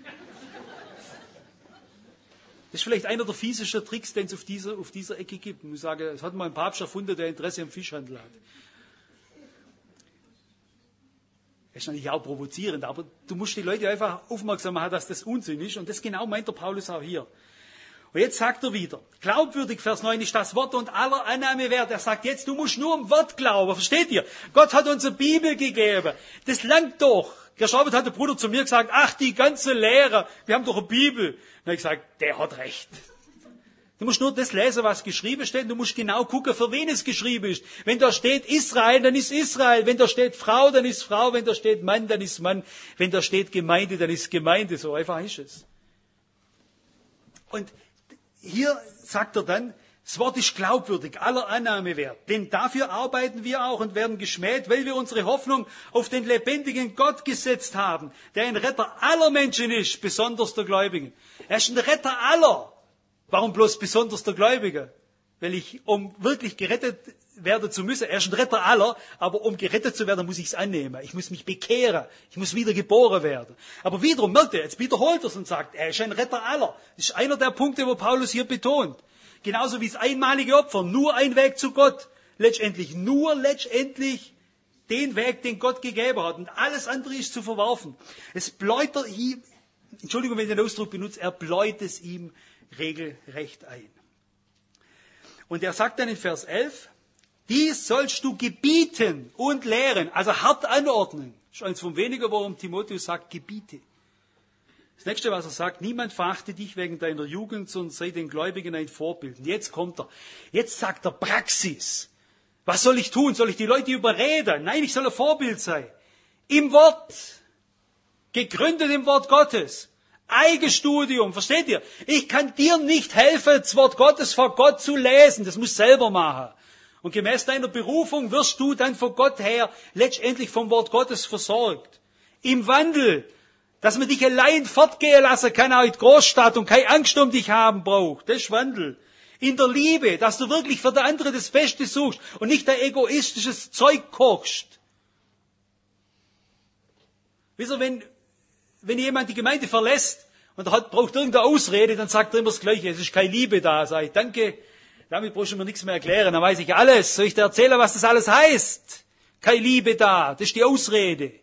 Das ist vielleicht einer der fiesesten Tricks, den es auf dieser, auf dieser Ecke gibt. Ich muss sagen, es hat mal ein Papst erfunden, der Interesse am Fischhandel hat. Das ist natürlich auch provozierend, aber du musst die Leute einfach aufmerksam machen, dass das Unsinn ist. Und das genau meint der Paulus auch hier. Und jetzt sagt er wieder, glaubwürdig, Vers neun, ist das Wort und aller Annahme wert. Er sagt jetzt, du musst nur im Wort glauben. Versteht ihr? Gott hat uns eine Bibel gegeben. Das langt doch. Gestern hat der Bruder zu mir gesagt, ach, die ganze Lehre, wir haben doch eine Bibel. Dann habe ich gesagt, der hat recht. Du musst nur das lesen, was geschrieben steht. Du musst genau gucken, für wen es geschrieben ist. Wenn da steht Israel, dann ist Israel. Wenn da steht Frau, dann ist Frau. Wenn da steht Mann, dann ist Mann. Wenn da steht Gemeinde, dann ist Gemeinde. So einfach ist es. Und hier sagt er dann, das Wort ist glaubwürdig, aller Annahme wert. Denn dafür arbeiten wir auch und werden geschmäht, weil wir unsere Hoffnung auf den lebendigen Gott gesetzt haben, der ein Retter aller Menschen ist, besonders der Gläubigen. Er ist ein Retter aller. Warum bloß besonders der Gläubige? Weil ich, um wirklich gerettet werden zu müssen, er ist ein Retter aller, aber um gerettet zu werden, muss ich es annehmen. Ich muss mich bekehren. Ich muss wieder geboren werden. Aber wiederum, merkt ihr, jetzt wiederholt er es und sagt, er ist ein Retter aller. Das ist einer der Punkte, wo Paulus hier betont. Genauso wie das einmalige Opfer, nur ein Weg zu Gott. Letztendlich, nur letztendlich den Weg, den Gott gegeben hat. Und alles andere ist zu verwerfen. Es bläut er ihm, Entschuldigung, wenn ich den Ausdruck benutze, er bläut es ihm regelrecht ein. Und er sagt dann in Vers elf, dies sollst du gebieten und lehren, also hart anordnen. Das ist eins von weniger, warum Timotheus sagt, gebiete. Das nächste, was er sagt, niemand verachte dich wegen deiner Jugend, sondern sei den Gläubigen ein Vorbild. Und jetzt kommt er, jetzt sagt er Praxis. Was soll ich tun? Soll ich die Leute überreden? Nein, ich soll ein Vorbild sein. Im Wort, gegründet im Wort Gottes. Eigenstudium, versteht ihr? Ich kann dir nicht helfen, das Wort Gottes vor Gott zu lesen. Das musst du selber machen. Und gemäß deiner Berufung wirst du dann von Gott her letztendlich vom Wort Gottes versorgt. Im Wandel, dass man dich allein fortgehen lassen kann, auch in die Großstadt und keine Angst um dich haben braucht. Das ist Wandel. In der Liebe, dass du wirklich für den anderen das Beste suchst und nicht ein egoistisches Zeug kochst. Wieso, wenn, wenn jemand die Gemeinde verlässt und er hat, braucht irgendeine Ausrede, dann sagt er immer das Gleiche, es ist keine Liebe da. Sag ich, danke, damit brauchst du mir nichts mehr erklären, dann weiß ich alles. Soll ich dir erzählen, was das alles heißt? Keine Liebe da, das ist die Ausrede.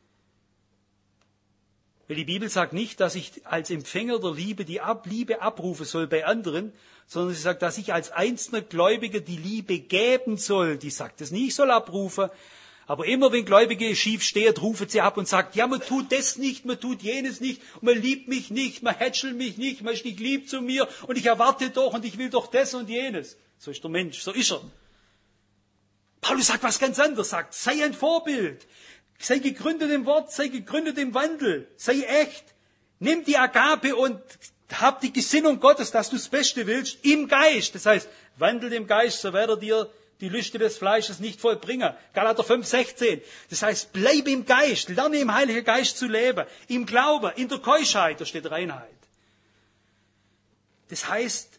Weil die Bibel sagt nicht, dass ich als Empfänger der Liebe die Ab- Liebe abrufen soll bei anderen, sondern sie sagt, dass ich als einzelner Gläubiger die Liebe geben soll. Die sagt es nicht, ich soll abrufen. Aber immer wenn Gläubige schief stehen, rufen sie ab und sagt, ja, man tut das nicht, man tut jenes nicht, und man liebt mich nicht, man hätschelt mich nicht, man ist nicht lieb zu mir und ich erwarte doch und ich will doch das und jenes. So ist der Mensch, so ist er. Paulus sagt was ganz anderes, sagt, sei ein Vorbild. Sei gegründet im Wort, sei gegründet im Wandel, sei echt. Nimm die Agape und hab die Gesinnung Gottes, dass du das Beste willst, im Geist. Das heißt, wandelt im Geist, so wird er dir die Lüste des Fleisches nicht vollbringen. Galater fünf, sechzehn. Das heißt, bleib im Geist, lerne im Heiligen Geist zu leben, im Glauben, in der Keuschheit, da steht Reinheit. Das heißt,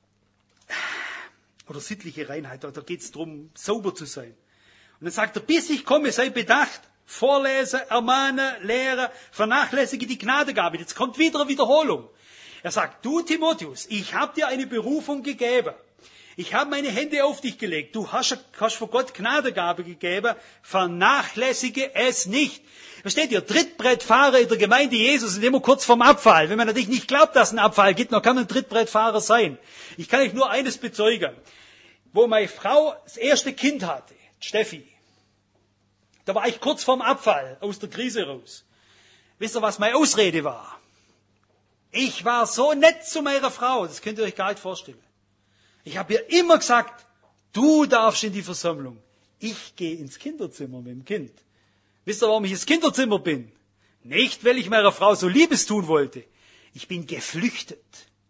oder sittliche Reinheit, da geht es darum, sauber zu sein. Und dann sagt er, bis ich komme, sei bedacht, vorlese, ermahne, lehre, vernachlässige die Gnadegabe. Jetzt kommt wieder eine Wiederholung. Er sagt, du Timotheus, ich habe dir eine Berufung gegeben. Ich habe meine Hände auf dich gelegt. Du hast, hast vor Gott Gnadegabe gegeben. Vernachlässige es nicht. Versteht ihr? Trittbrettfahrer in der Gemeinde Jesus sind immer kurz vorm Abfall. Wenn man natürlich nicht glaubt, dass es einen Abfall gibt, dann kann man ein Trittbrettfahrer sein. Ich kann euch nur eines bezeugen. Wo meine Frau das erste Kind hatte, Steffi, da war ich kurz vorm Abfall aus der Krise raus. Wisst ihr, was meine Ausrede war? Ich war so nett zu meiner Frau, das könnt ihr euch gar nicht vorstellen. Ich habe ihr immer gesagt, du darfst in die Versammlung. Ich gehe ins Kinderzimmer mit dem Kind. Wisst ihr, warum ich ins Kinderzimmer bin? Nicht, weil ich meiner Frau so Liebes tun wollte. Ich bin geflüchtet.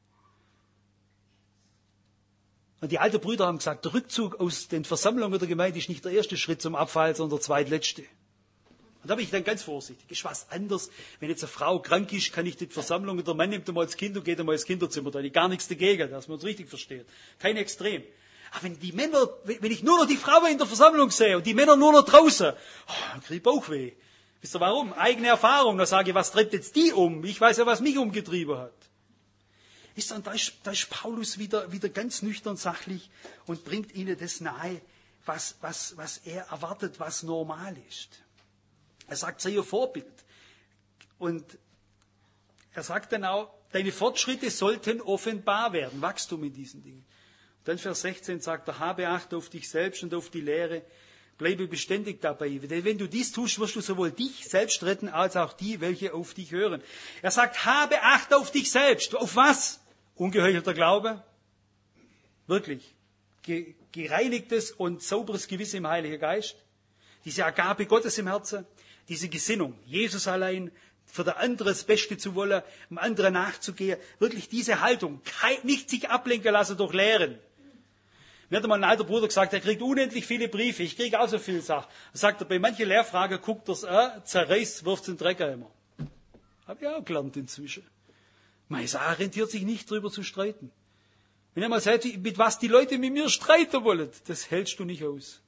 Und die alten Brüder haben gesagt, der Rückzug aus den Versammlungen der Gemeinde ist nicht der erste Schritt zum Abfall, sondern der zweitletzte. Und da bin ich dann ganz vorsichtig. Ist was anderes. Wenn jetzt eine Frau krank ist, kann ich die Versammlung, der Mann nimmt einmal das Kind und geht einmal ins Kinderzimmer. Da habe ich gar nichts dagegen, dass man uns richtig versteht. Kein Extrem. Aber wenn die Männer, wenn ich nur noch die Frauen in der Versammlung sehe und die Männer nur noch draußen, oh, dann kriege ich Bauchweh. Wisst ihr warum? Eigene Erfahrung. Da sage ich, was treibt jetzt die um? Ich weiß ja, was mich umgetrieben hat. Wisst ihr, und da ist, da ist Paulus wieder, wieder ganz nüchtern sachlich und bringt ihnen das nahe, was, was, was er erwartet, was normal ist. Er sagt, sei ihr Vorbild. Und er sagt dann auch, deine Fortschritte sollten offenbar werden. Wachstum in diesen Dingen. Und dann Vers sechzehn sagt er, habe Acht auf dich selbst und auf die Lehre. Bleibe beständig dabei. Denn wenn du dies tust, wirst du sowohl dich selbst retten, als auch die, welche auf dich hören. Er sagt, habe Acht auf dich selbst. Auf was? Ungeheuchelter Glaube? Wirklich. Ge- gereinigtes und sauberes Gewissen im Heiligen Geist. Diese Agape Gottes im Herzen. Diese Gesinnung, Jesus allein, für der andere das Beste zu wollen, dem anderen nachzugehen, wirklich diese Haltung, nicht sich ablenken lassen durch Lehren. Mir hat mal ein alter Bruder gesagt, er kriegt unendlich viele Briefe, ich kriege auch so viele Sachen. Er sagt, bei manchen Lehrfragen guckt er es an, zerreißt, wirft es in den Drecker immer. Habe ich auch gelernt inzwischen. Meine Sache rentiert sich nicht, drüber zu streiten. Wenn er mal sagt, mit was die Leute mit mir streiten wollen, das hältst du nicht aus.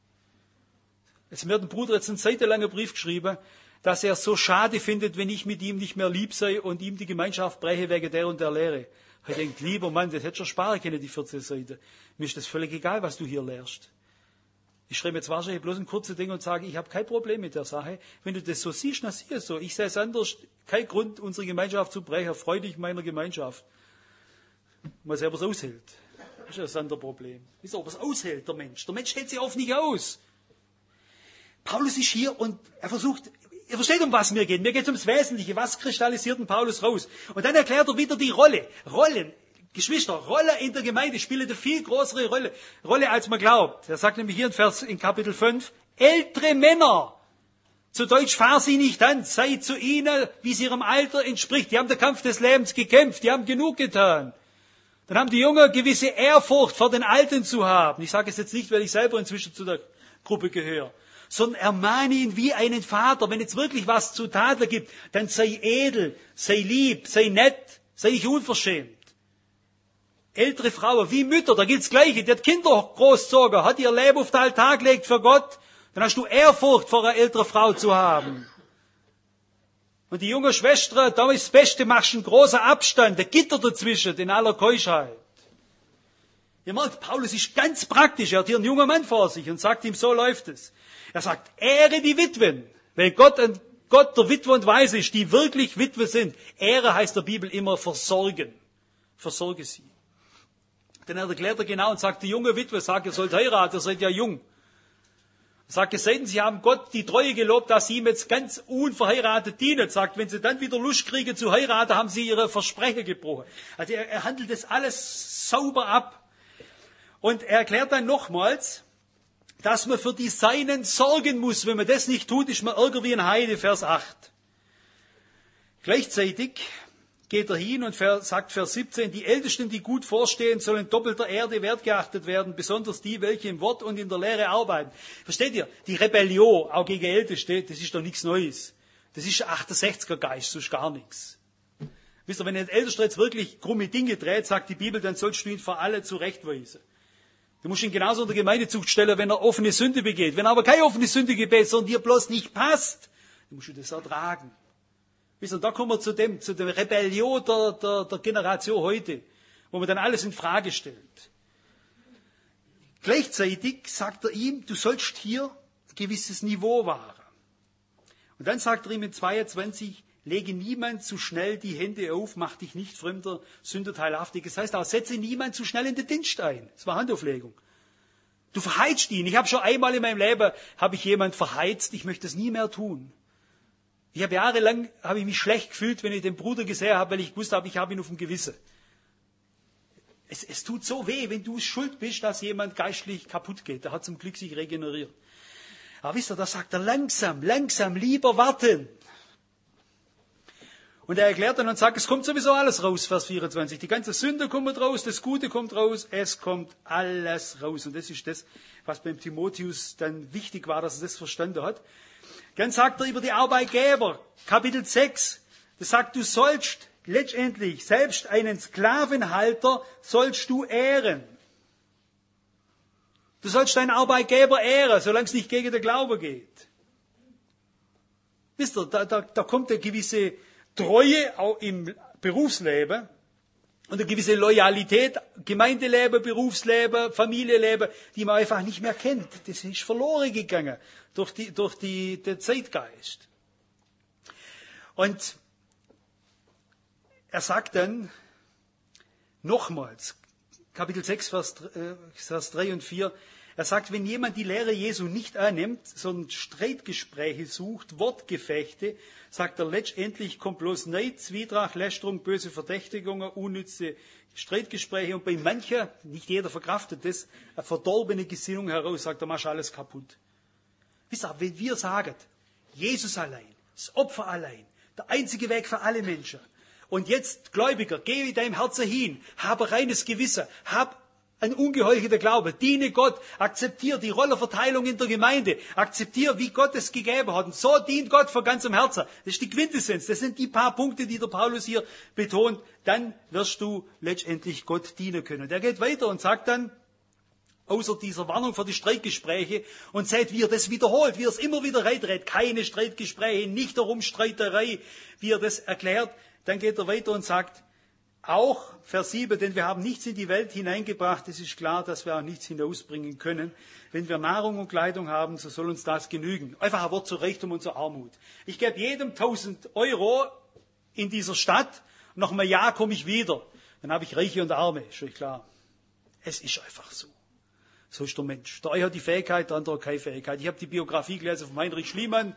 Es mir hat ein Bruder jetzt einen seitenlangen Brief geschrieben, dass er es so schade findet, wenn ich mit ihm nicht mehr lieb sei und ihm die Gemeinschaft breche wegen der und der Lehre. Er denkt, lieber Mann, das hätte schon sparen können, die vierzehn Seiten. Mir ist das völlig egal, was du hier lehrst. Ich schreibe jetzt wahrscheinlich bloß ein kurzes Ding und sage, ich habe kein Problem mit der Sache. Wenn du das so siehst, dann sieh es so. Ich sehe es anders. Kein Grund, unsere Gemeinschaft zu brechen. Freu dich meiner Gemeinschaft. Mal sehen, ob er es aushält. Das ist ein anderes Problem. Wisst ihr, ob er es aushält, der Mensch. Der Mensch hält sich oft nicht aus. Paulus ist hier und er versucht, ihr versteht, um was mir geht. Mir geht es ums Wesentliche. Was kristallisiert denn Paulus raus? Und dann erklärt er wieder die Rolle. Rollen. Geschwister, Rolle in der Gemeinde spielt eine viel größere Rolle, Rolle als man glaubt. Er sagt nämlich hier in Vers, in Kapitel fünf, ältere Männer. Zu Deutsch, fahr sie nicht an. Sei zu ihnen, wie es ihrem Alter entspricht. Die haben den Kampf des Lebens gekämpft. Die haben genug getan. Dann haben die Jungen gewisse Ehrfurcht vor den Alten zu haben. Ich sage es jetzt nicht, weil ich selber inzwischen zu der Gruppe gehöre. Sondern ermahne ihn wie einen Vater. Wenn es wirklich was zu tadeln gibt, dann sei edel, sei lieb, sei nett, sei nicht unverschämt. Ältere Frauen, wie Mütter, da gilt das Gleiche. Die hat Kinder großgezogen, hat ihr Leben auf den Altar gelegt für Gott. Dann hast du Ehrfurcht vor einer älteren Frau zu haben. Und die junge Schwester, da ist das Beste, machst einen großen Abstand, der Gitter dazwischen, in aller Keuschheit. Ihr merkt, Paulus ist ganz praktisch. Er hat hier einen jungen Mann vor sich und sagt ihm, so läuft es. Er sagt, ehre die Witwen, weil Gott ein Gott der Witwe und Waise ist, die wirklich Witwe sind. Ehre heißt der Bibel immer versorgen. Versorge sie. Dann erklärt er genau und sagt, die junge Witwe sagt, ihr sollt heiraten, ihr seid ja jung. Er sagt, es sei denn, sie haben Gott die Treue gelobt, dass sie ihm jetzt ganz unverheiratet dienen. Er sagt, wenn sie dann wieder Lust kriegen zu heiraten, haben sie ihre Versprechen gebrochen. Also er, er handelt das alles sauber ab. Und er erklärt dann nochmals, dass man für die Seinen sorgen muss. Wenn man das nicht tut, ist man ärger wie ein Heide, Vers acht. Gleichzeitig geht er hin und sagt Vers siebzehn, die Ältesten, die gut vorstehen, sollen doppelter Erde wertgeachtet werden, besonders die, welche im Wort und in der Lehre arbeiten. Versteht ihr? Die Rebellion, auch gegen Älteste, das ist doch nichts Neues. Das ist achtundsechziger Geist, sonst gar nichts. Wisst ihr, wenn ein Ältester jetzt wirklich krumme Dinge dreht, sagt die Bibel, dann sollst du ihn vor alle zurechtweisen. Du musst ihn genauso unter Gemeindezucht stellen, wenn er offene Sünde begeht. Wenn er aber keine offene Sünde begeht, sondern dir bloß nicht passt, dann musst du das ertragen. Wisst ihr, da kommen wir zu dem, zu der Rebellion der, der, der Generation heute, wo man dann alles in Frage stellt. Gleichzeitig sagt er ihm, du sollst hier ein gewisses Niveau wahren. Und dann sagt er ihm in zweiundzwanzig, lege niemand zu schnell die Hände auf, mach dich nicht fremder, Sünder teilhaftig. Das heißt auch, setze niemand zu schnell in den Dienst ein. Das war Handauflegung. Du verheizt ihn. Ich habe schon einmal in meinem Leben, habe ich jemand verheizt, ich möchte es nie mehr tun. Ich habe jahrelang, habe ich mich schlecht gefühlt, wenn ich den Bruder gesehen habe, weil ich gewusst habe, ich habe ihn auf dem Gewissen. Es, es tut so weh, wenn du schuld bist, dass jemand geistlich kaputt geht. Der hat zum Glück sich regeneriert. Aber wisst ihr, da sagt er langsam, langsam, lieber warten. Und er erklärt dann und sagt, es kommt sowieso alles raus, Vers vierundzwanzig. Die ganze Sünde kommt raus, das Gute kommt raus, es kommt alles raus. Und das ist das, was beim Timotheus dann wichtig war, dass er das verstanden hat. Dann sagt er über die Arbeitgeber, Kapitel sechs, das sagt, du sollst letztendlich selbst einen Sklavenhalter sollst du ehren. Du sollst deinen Arbeitgeber ehren, solange es nicht gegen den Glauben geht. Wisst ihr, da, da, da kommt eine gewisse Treue auch im Berufsleben und eine gewisse Loyalität, Gemeindeleben, Berufsleben, Familienleben, die man einfach nicht mehr kennt. Das ist verloren gegangen durch, die, durch die, den Zeitgeist. Und er sagt dann nochmals, Kapitel sechs, Vers, äh, Vers drei und vier, er sagt, wenn jemand die Lehre Jesu nicht annimmt, sondern Streitgespräche sucht, Wortgefechte, sagt er, letztendlich kommt bloß Neid, Zwietracht, Lästerung, böse Verdächtigungen, unnütze Streitgespräche und bei manchen, nicht jeder verkraftet das, eine verdorbene Gesinnung heraus, sagt er, machst alles kaputt. Wisst ihr, wenn wir sagen, Jesus allein, das Opfer allein, der einzige Weg für alle Menschen, und jetzt, Gläubiger, geh in deinem Herzen hin, habe reines Gewissen, hab ein ungeheuchelter Glaube, diene Gott, akzeptiere die Rollenverteilung in der Gemeinde, akzeptiere, wie Gott es gegeben hat. Und so dient Gott von ganzem Herzen. Das ist die Quintessenz, das sind die paar Punkte, die der Paulus hier betont. Dann wirst du letztendlich Gott dienen können. Der geht weiter und sagt dann, außer dieser Warnung vor die Streitgespräche, und seht, wie er das wiederholt, wie er es immer wieder reitredet, keine Streitgespräche, nicht darum Streiterei, wie er das erklärt. Dann geht er weiter und sagt, auch Vers sieben, denn wir haben nichts in die Welt hineingebracht, es ist klar, dass wir auch nichts hinausbringen können. Wenn wir Nahrung und Kleidung haben, so soll uns das genügen. Einfach ein Wort zur Reichtum und zur Armut. Ich gebe jedem tausend Euro in dieser Stadt, und nach einem Jahr komme ich wieder. Dann habe ich Reiche und Arme, ist euch klar. Es ist einfach so. So ist der Mensch. Der eine hat die Fähigkeit, der andere hat keine Fähigkeit. Ich habe die Biografie gelesen von Heinrich Schliemann,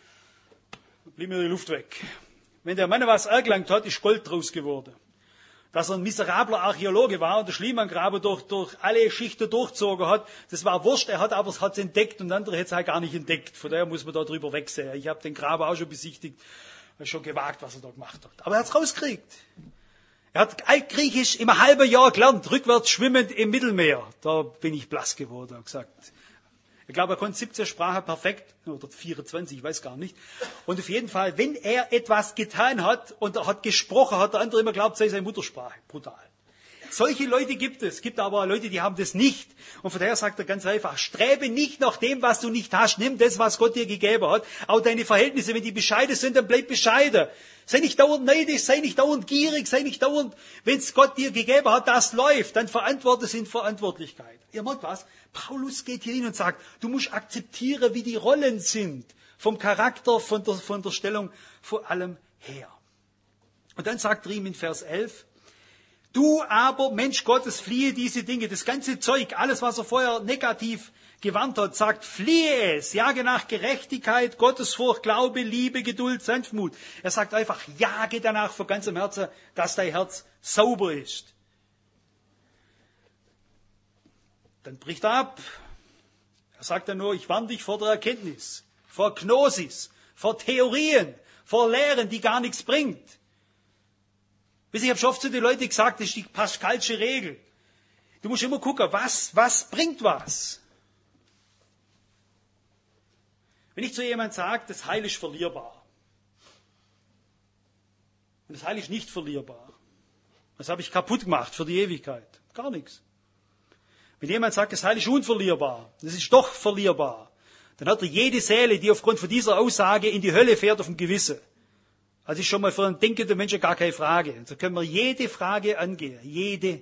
blieb mir die Luft weg. Wenn der Mann was ergelangt hat, ist Gold draus geworden. Dass er ein miserabler Archäologe war und der Schliemann-Graben durch, durch alle Schichten durchgezogen hat, das war wurscht, er hat aber es hat's entdeckt und andere hätte es halt gar nicht entdeckt. Von daher muss man da drüber wegsehen. Ich habe den Graben auch schon besichtigt, schon gewagt, was er da gemacht hat. Aber er hat es rausgekriegt. Er hat Altgriechisch im halben Jahr gelernt, rückwärts schwimmend im Mittelmeer. Da bin ich blass geworden und gesagt. Ich glaube, er konnte siebzehn Sprachen perfekt, oder vierundzwanzig, ich weiß gar nicht. Und auf jeden Fall, wenn er etwas getan hat und er hat gesprochen, hat der andere immer geglaubt, sei seine Muttersprache. Brutal. Solche Leute gibt es. Es gibt aber auch Leute, die haben das nicht. Und von daher sagt er ganz einfach, strebe nicht nach dem, was du nicht hast. Nimm das, was Gott dir gegeben hat. Auch deine Verhältnisse, wenn die bescheiden sind, dann bleib bescheiden. Sei nicht dauernd neidisch, sei nicht dauernd gierig, sei nicht dauernd, wenn es Gott dir gegeben hat, das läuft, dann verantworte es in Verantwortlichkeit. Ihr merkt was? Paulus geht hier hin und sagt, du musst akzeptieren, wie die Rollen sind. Vom Charakter, von der, von der Stellung, vor allem her. Und dann sagt er ihm in Vers elf, du aber, Mensch Gottes, fliehe diese Dinge, das ganze Zeug, alles, was er vorher negativ gewarnt hat, sagt, fliehe es, jage nach Gerechtigkeit, Gottesfurcht, Glaube, Liebe, Geduld, Sanftmut. Er sagt einfach, jage danach von ganzem Herzen, dass dein Herz sauber ist. Dann bricht er ab. Er sagt dann nur, ich warne dich vor der Erkenntnis, vor Gnosis, vor Theorien, vor Lehren, die gar nichts bringt. Ich habe schon oft zu den Leuten gesagt, das ist die Pascalsche Regel. Du musst immer gucken, was, was bringt was. Wenn ich zu jemandem sage, das Heil ist verlierbar. Und das Heil ist nicht verlierbar. Das habe ich kaputt gemacht für die Ewigkeit. Gar nichts. Wenn jemand sagt, das Heil ist unverlierbar, das ist doch verlierbar, dann hat er jede Seele, die aufgrund von dieser Aussage in die Hölle fährt, auf dem Gewissen. Also ist schon mal für einen denkenden Menschen gar keine Frage. So können wir jede Frage angehen. Jede.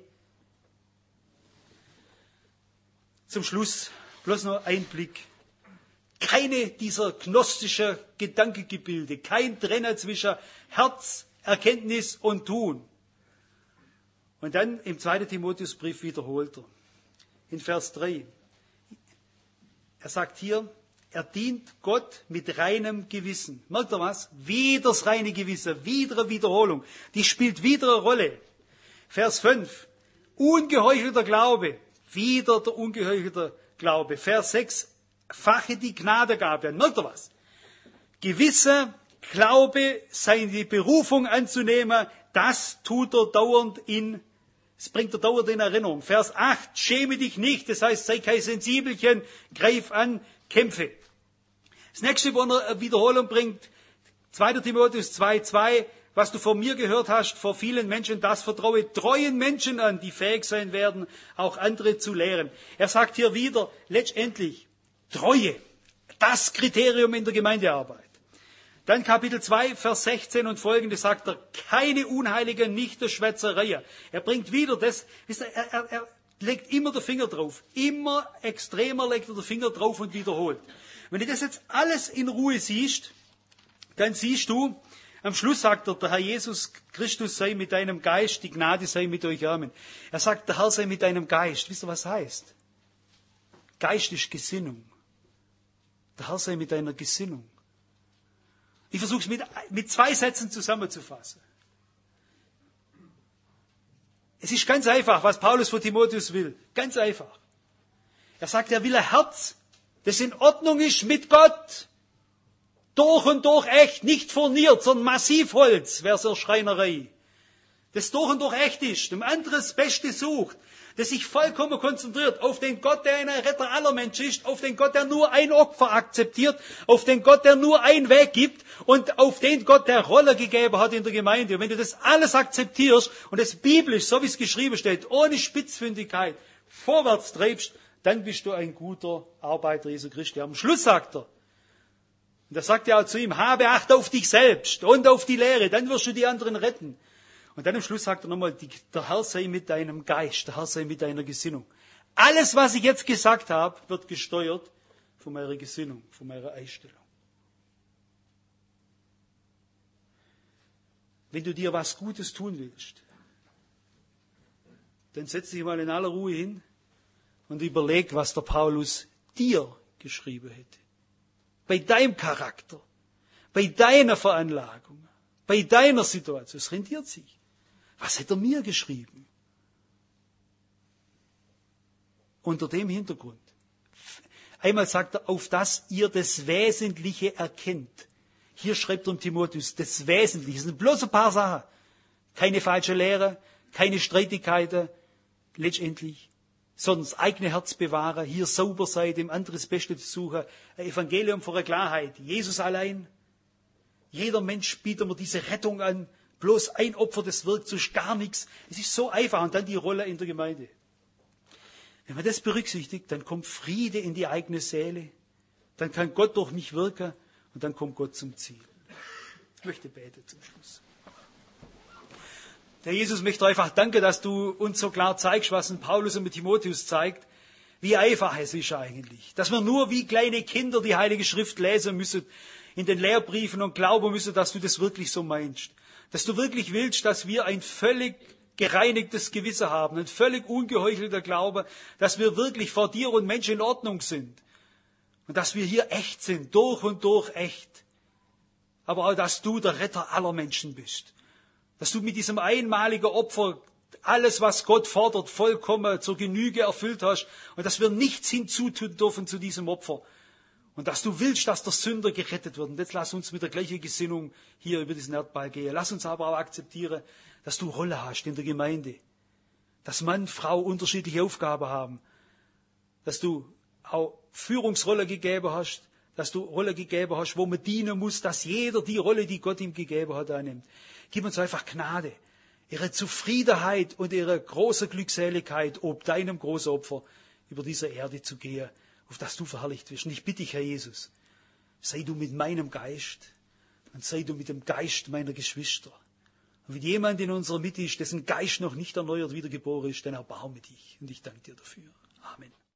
Zum Schluss bloß noch ein Blick. Keine dieser gnostischen Gedankengebilde, kein Trenner zwischen Herz, Erkenntnis und Tun. Und dann im zweiten Timotheusbrief wiederholt er. In Vers drei. Er sagt hier, er dient Gott mit reinem Gewissen. Merkt ihr was? Wieder das reine Gewissen, wieder eine Wiederholung. Die spielt wieder eine Rolle. Vers fünf. Ungeheuchelter Glaube. Wieder der ungeheuchelte Glaube. Vers sechs. Fache die Gnadengabe an. Merkt ihr was? Gewisse Glaube, seine Berufung anzunehmen, das tut er dauernd in, das bringt er dauernd in Erinnerung. Vers acht. Schäme dich nicht. Das heißt, sei kein Sensibelchen, greif an, kämpfe. Das nächste, wo er eine Wiederholung bringt, zweiter Timotheus zwei zwei, was du von mir gehört hast, vor vielen Menschen, das vertraue treuen Menschen an, die fähig sein werden, auch andere zu lehren. Er sagt hier wieder, letztendlich, Treue, das Kriterium in der Gemeindearbeit. Dann Kapitel zwei, Vers sechzehn und folgende sagt er, keine unheiligen, nicht der Schwätzereien. Er bringt wieder das, er, er, er legt immer den Finger drauf, immer extremer legt er den Finger drauf und wiederholt. Wenn du das jetzt alles in Ruhe siehst, dann siehst du, am Schluss sagt er, der Herr Jesus Christus sei mit deinem Geist, die Gnade sei mit euch, Amen. Er sagt, der Herr sei mit deinem Geist. Wisst ihr, was heißt? Geist ist Gesinnung. Der Herr sei mit deiner Gesinnung. Ich versuche es mit, mit zwei Sätzen zusammenzufassen. Es ist ganz einfach, was Paulus von Timotheus will. Ganz einfach. Er sagt, er will ein Herz, das in Ordnung ist mit Gott. Durch und durch echt, nicht furniert, sondern Massivholz, wäre so Schreinerei. Das durch und durch echt ist, dem anderen das Beste sucht, das sich vollkommen konzentriert auf den Gott, der ein Retter aller Menschen ist, auf den Gott, der nur ein Opfer akzeptiert, auf den Gott, der nur einen Weg gibt und auf den Gott, der Rolle gegeben hat in der Gemeinde. Und wenn du das alles akzeptierst und es biblisch, so wie es geschrieben steht, ohne Spitzfindigkeit vorwärts treibst, dann bist du ein guter Arbeiter Jesu Christi. Am Schluss sagt er, und er sagt ja auch zu ihm, habe Acht auf dich selbst und auf die Lehre, dann wirst du die anderen retten. Und dann am Schluss sagt er nochmal, der Herr sei mit deinem Geist, der Herr sei mit deiner Gesinnung. Alles, was ich jetzt gesagt habe, wird gesteuert von meiner Gesinnung, von meiner Einstellung. Wenn du dir was Gutes tun willst, dann setz dich mal in aller Ruhe hin und überleg, was der Paulus dir geschrieben hätte. Bei deinem Charakter, bei deiner Veranlagung, bei deiner Situation. Es rentiert sich. Was hätte er mir geschrieben? Unter dem Hintergrund. Einmal sagt er, auf dass ihr das Wesentliche erkennt. Hier schreibt er um Timotheus, das Wesentliche. Es sind bloß ein paar Sachen. Keine falsche Lehre, keine Streitigkeiten, letztendlich. Sondern das eigene Herz bewahren, hier sauber sein, dem anderen das Beste zu suchen. Ein Evangelium vor der Klarheit. Jesus allein. Jeder Mensch bietet mir diese Rettung an. Bloß ein Opfer, das wirkt so gar nichts. Es ist so einfach. Und dann die Rolle in der Gemeinde. Wenn man das berücksichtigt, dann kommt Friede in die eigene Seele. Dann kann Gott durch mich wirken. Und dann kommt Gott zum Ziel. Ich möchte beten zum Schluss. Herr Jesus, ich möchte einfach danken, dass du uns so klar zeigst, was in Paulus und mit Timotheus zeigt, wie einfach es ist eigentlich. Dass wir nur wie kleine Kinder die Heilige Schrift lesen müssen, in den Lehrbriefen und glauben müssen, dass du das wirklich so meinst. Dass du wirklich willst, dass wir ein völlig gereinigtes Gewissen haben, ein völlig ungeheuchelter Glaube, dass wir wirklich vor dir und Menschen in Ordnung sind. Und dass wir hier echt sind, durch und durch echt. Aber auch, dass du der Retter aller Menschen bist. Dass du mit diesem einmaligen Opfer alles, was Gott fordert, vollkommen zur Genüge erfüllt hast. Und dass wir nichts hinzutun dürfen zu diesem Opfer. Und dass du willst, dass der Sünder gerettet wird. Und jetzt lass uns mit der gleichen Gesinnung hier über diesen Erdball gehen. Lass uns aber auch akzeptieren, dass du Rolle hast in der Gemeinde, dass Mann, Frau unterschiedliche Aufgaben haben, dass du auch Führungsrolle gegeben hast, dass du Rolle gegeben hast, wo man dienen muss, dass jeder die Rolle, die Gott ihm gegeben hat, annimmt. Gib uns einfach Gnade, ihre Zufriedenheit und ihre große Glückseligkeit, ob deinem Großopfer über diese Erde zu gehen, auf das du verherrlicht wirst. Und ich bitte dich, Herr Jesus, sei du mit meinem Geist und sei du mit dem Geist meiner Geschwister. Und wenn jemand in unserer Mitte ist, dessen Geist noch nicht erneuert wiedergeboren ist, dann erbarme dich. Und ich danke dir dafür. Amen.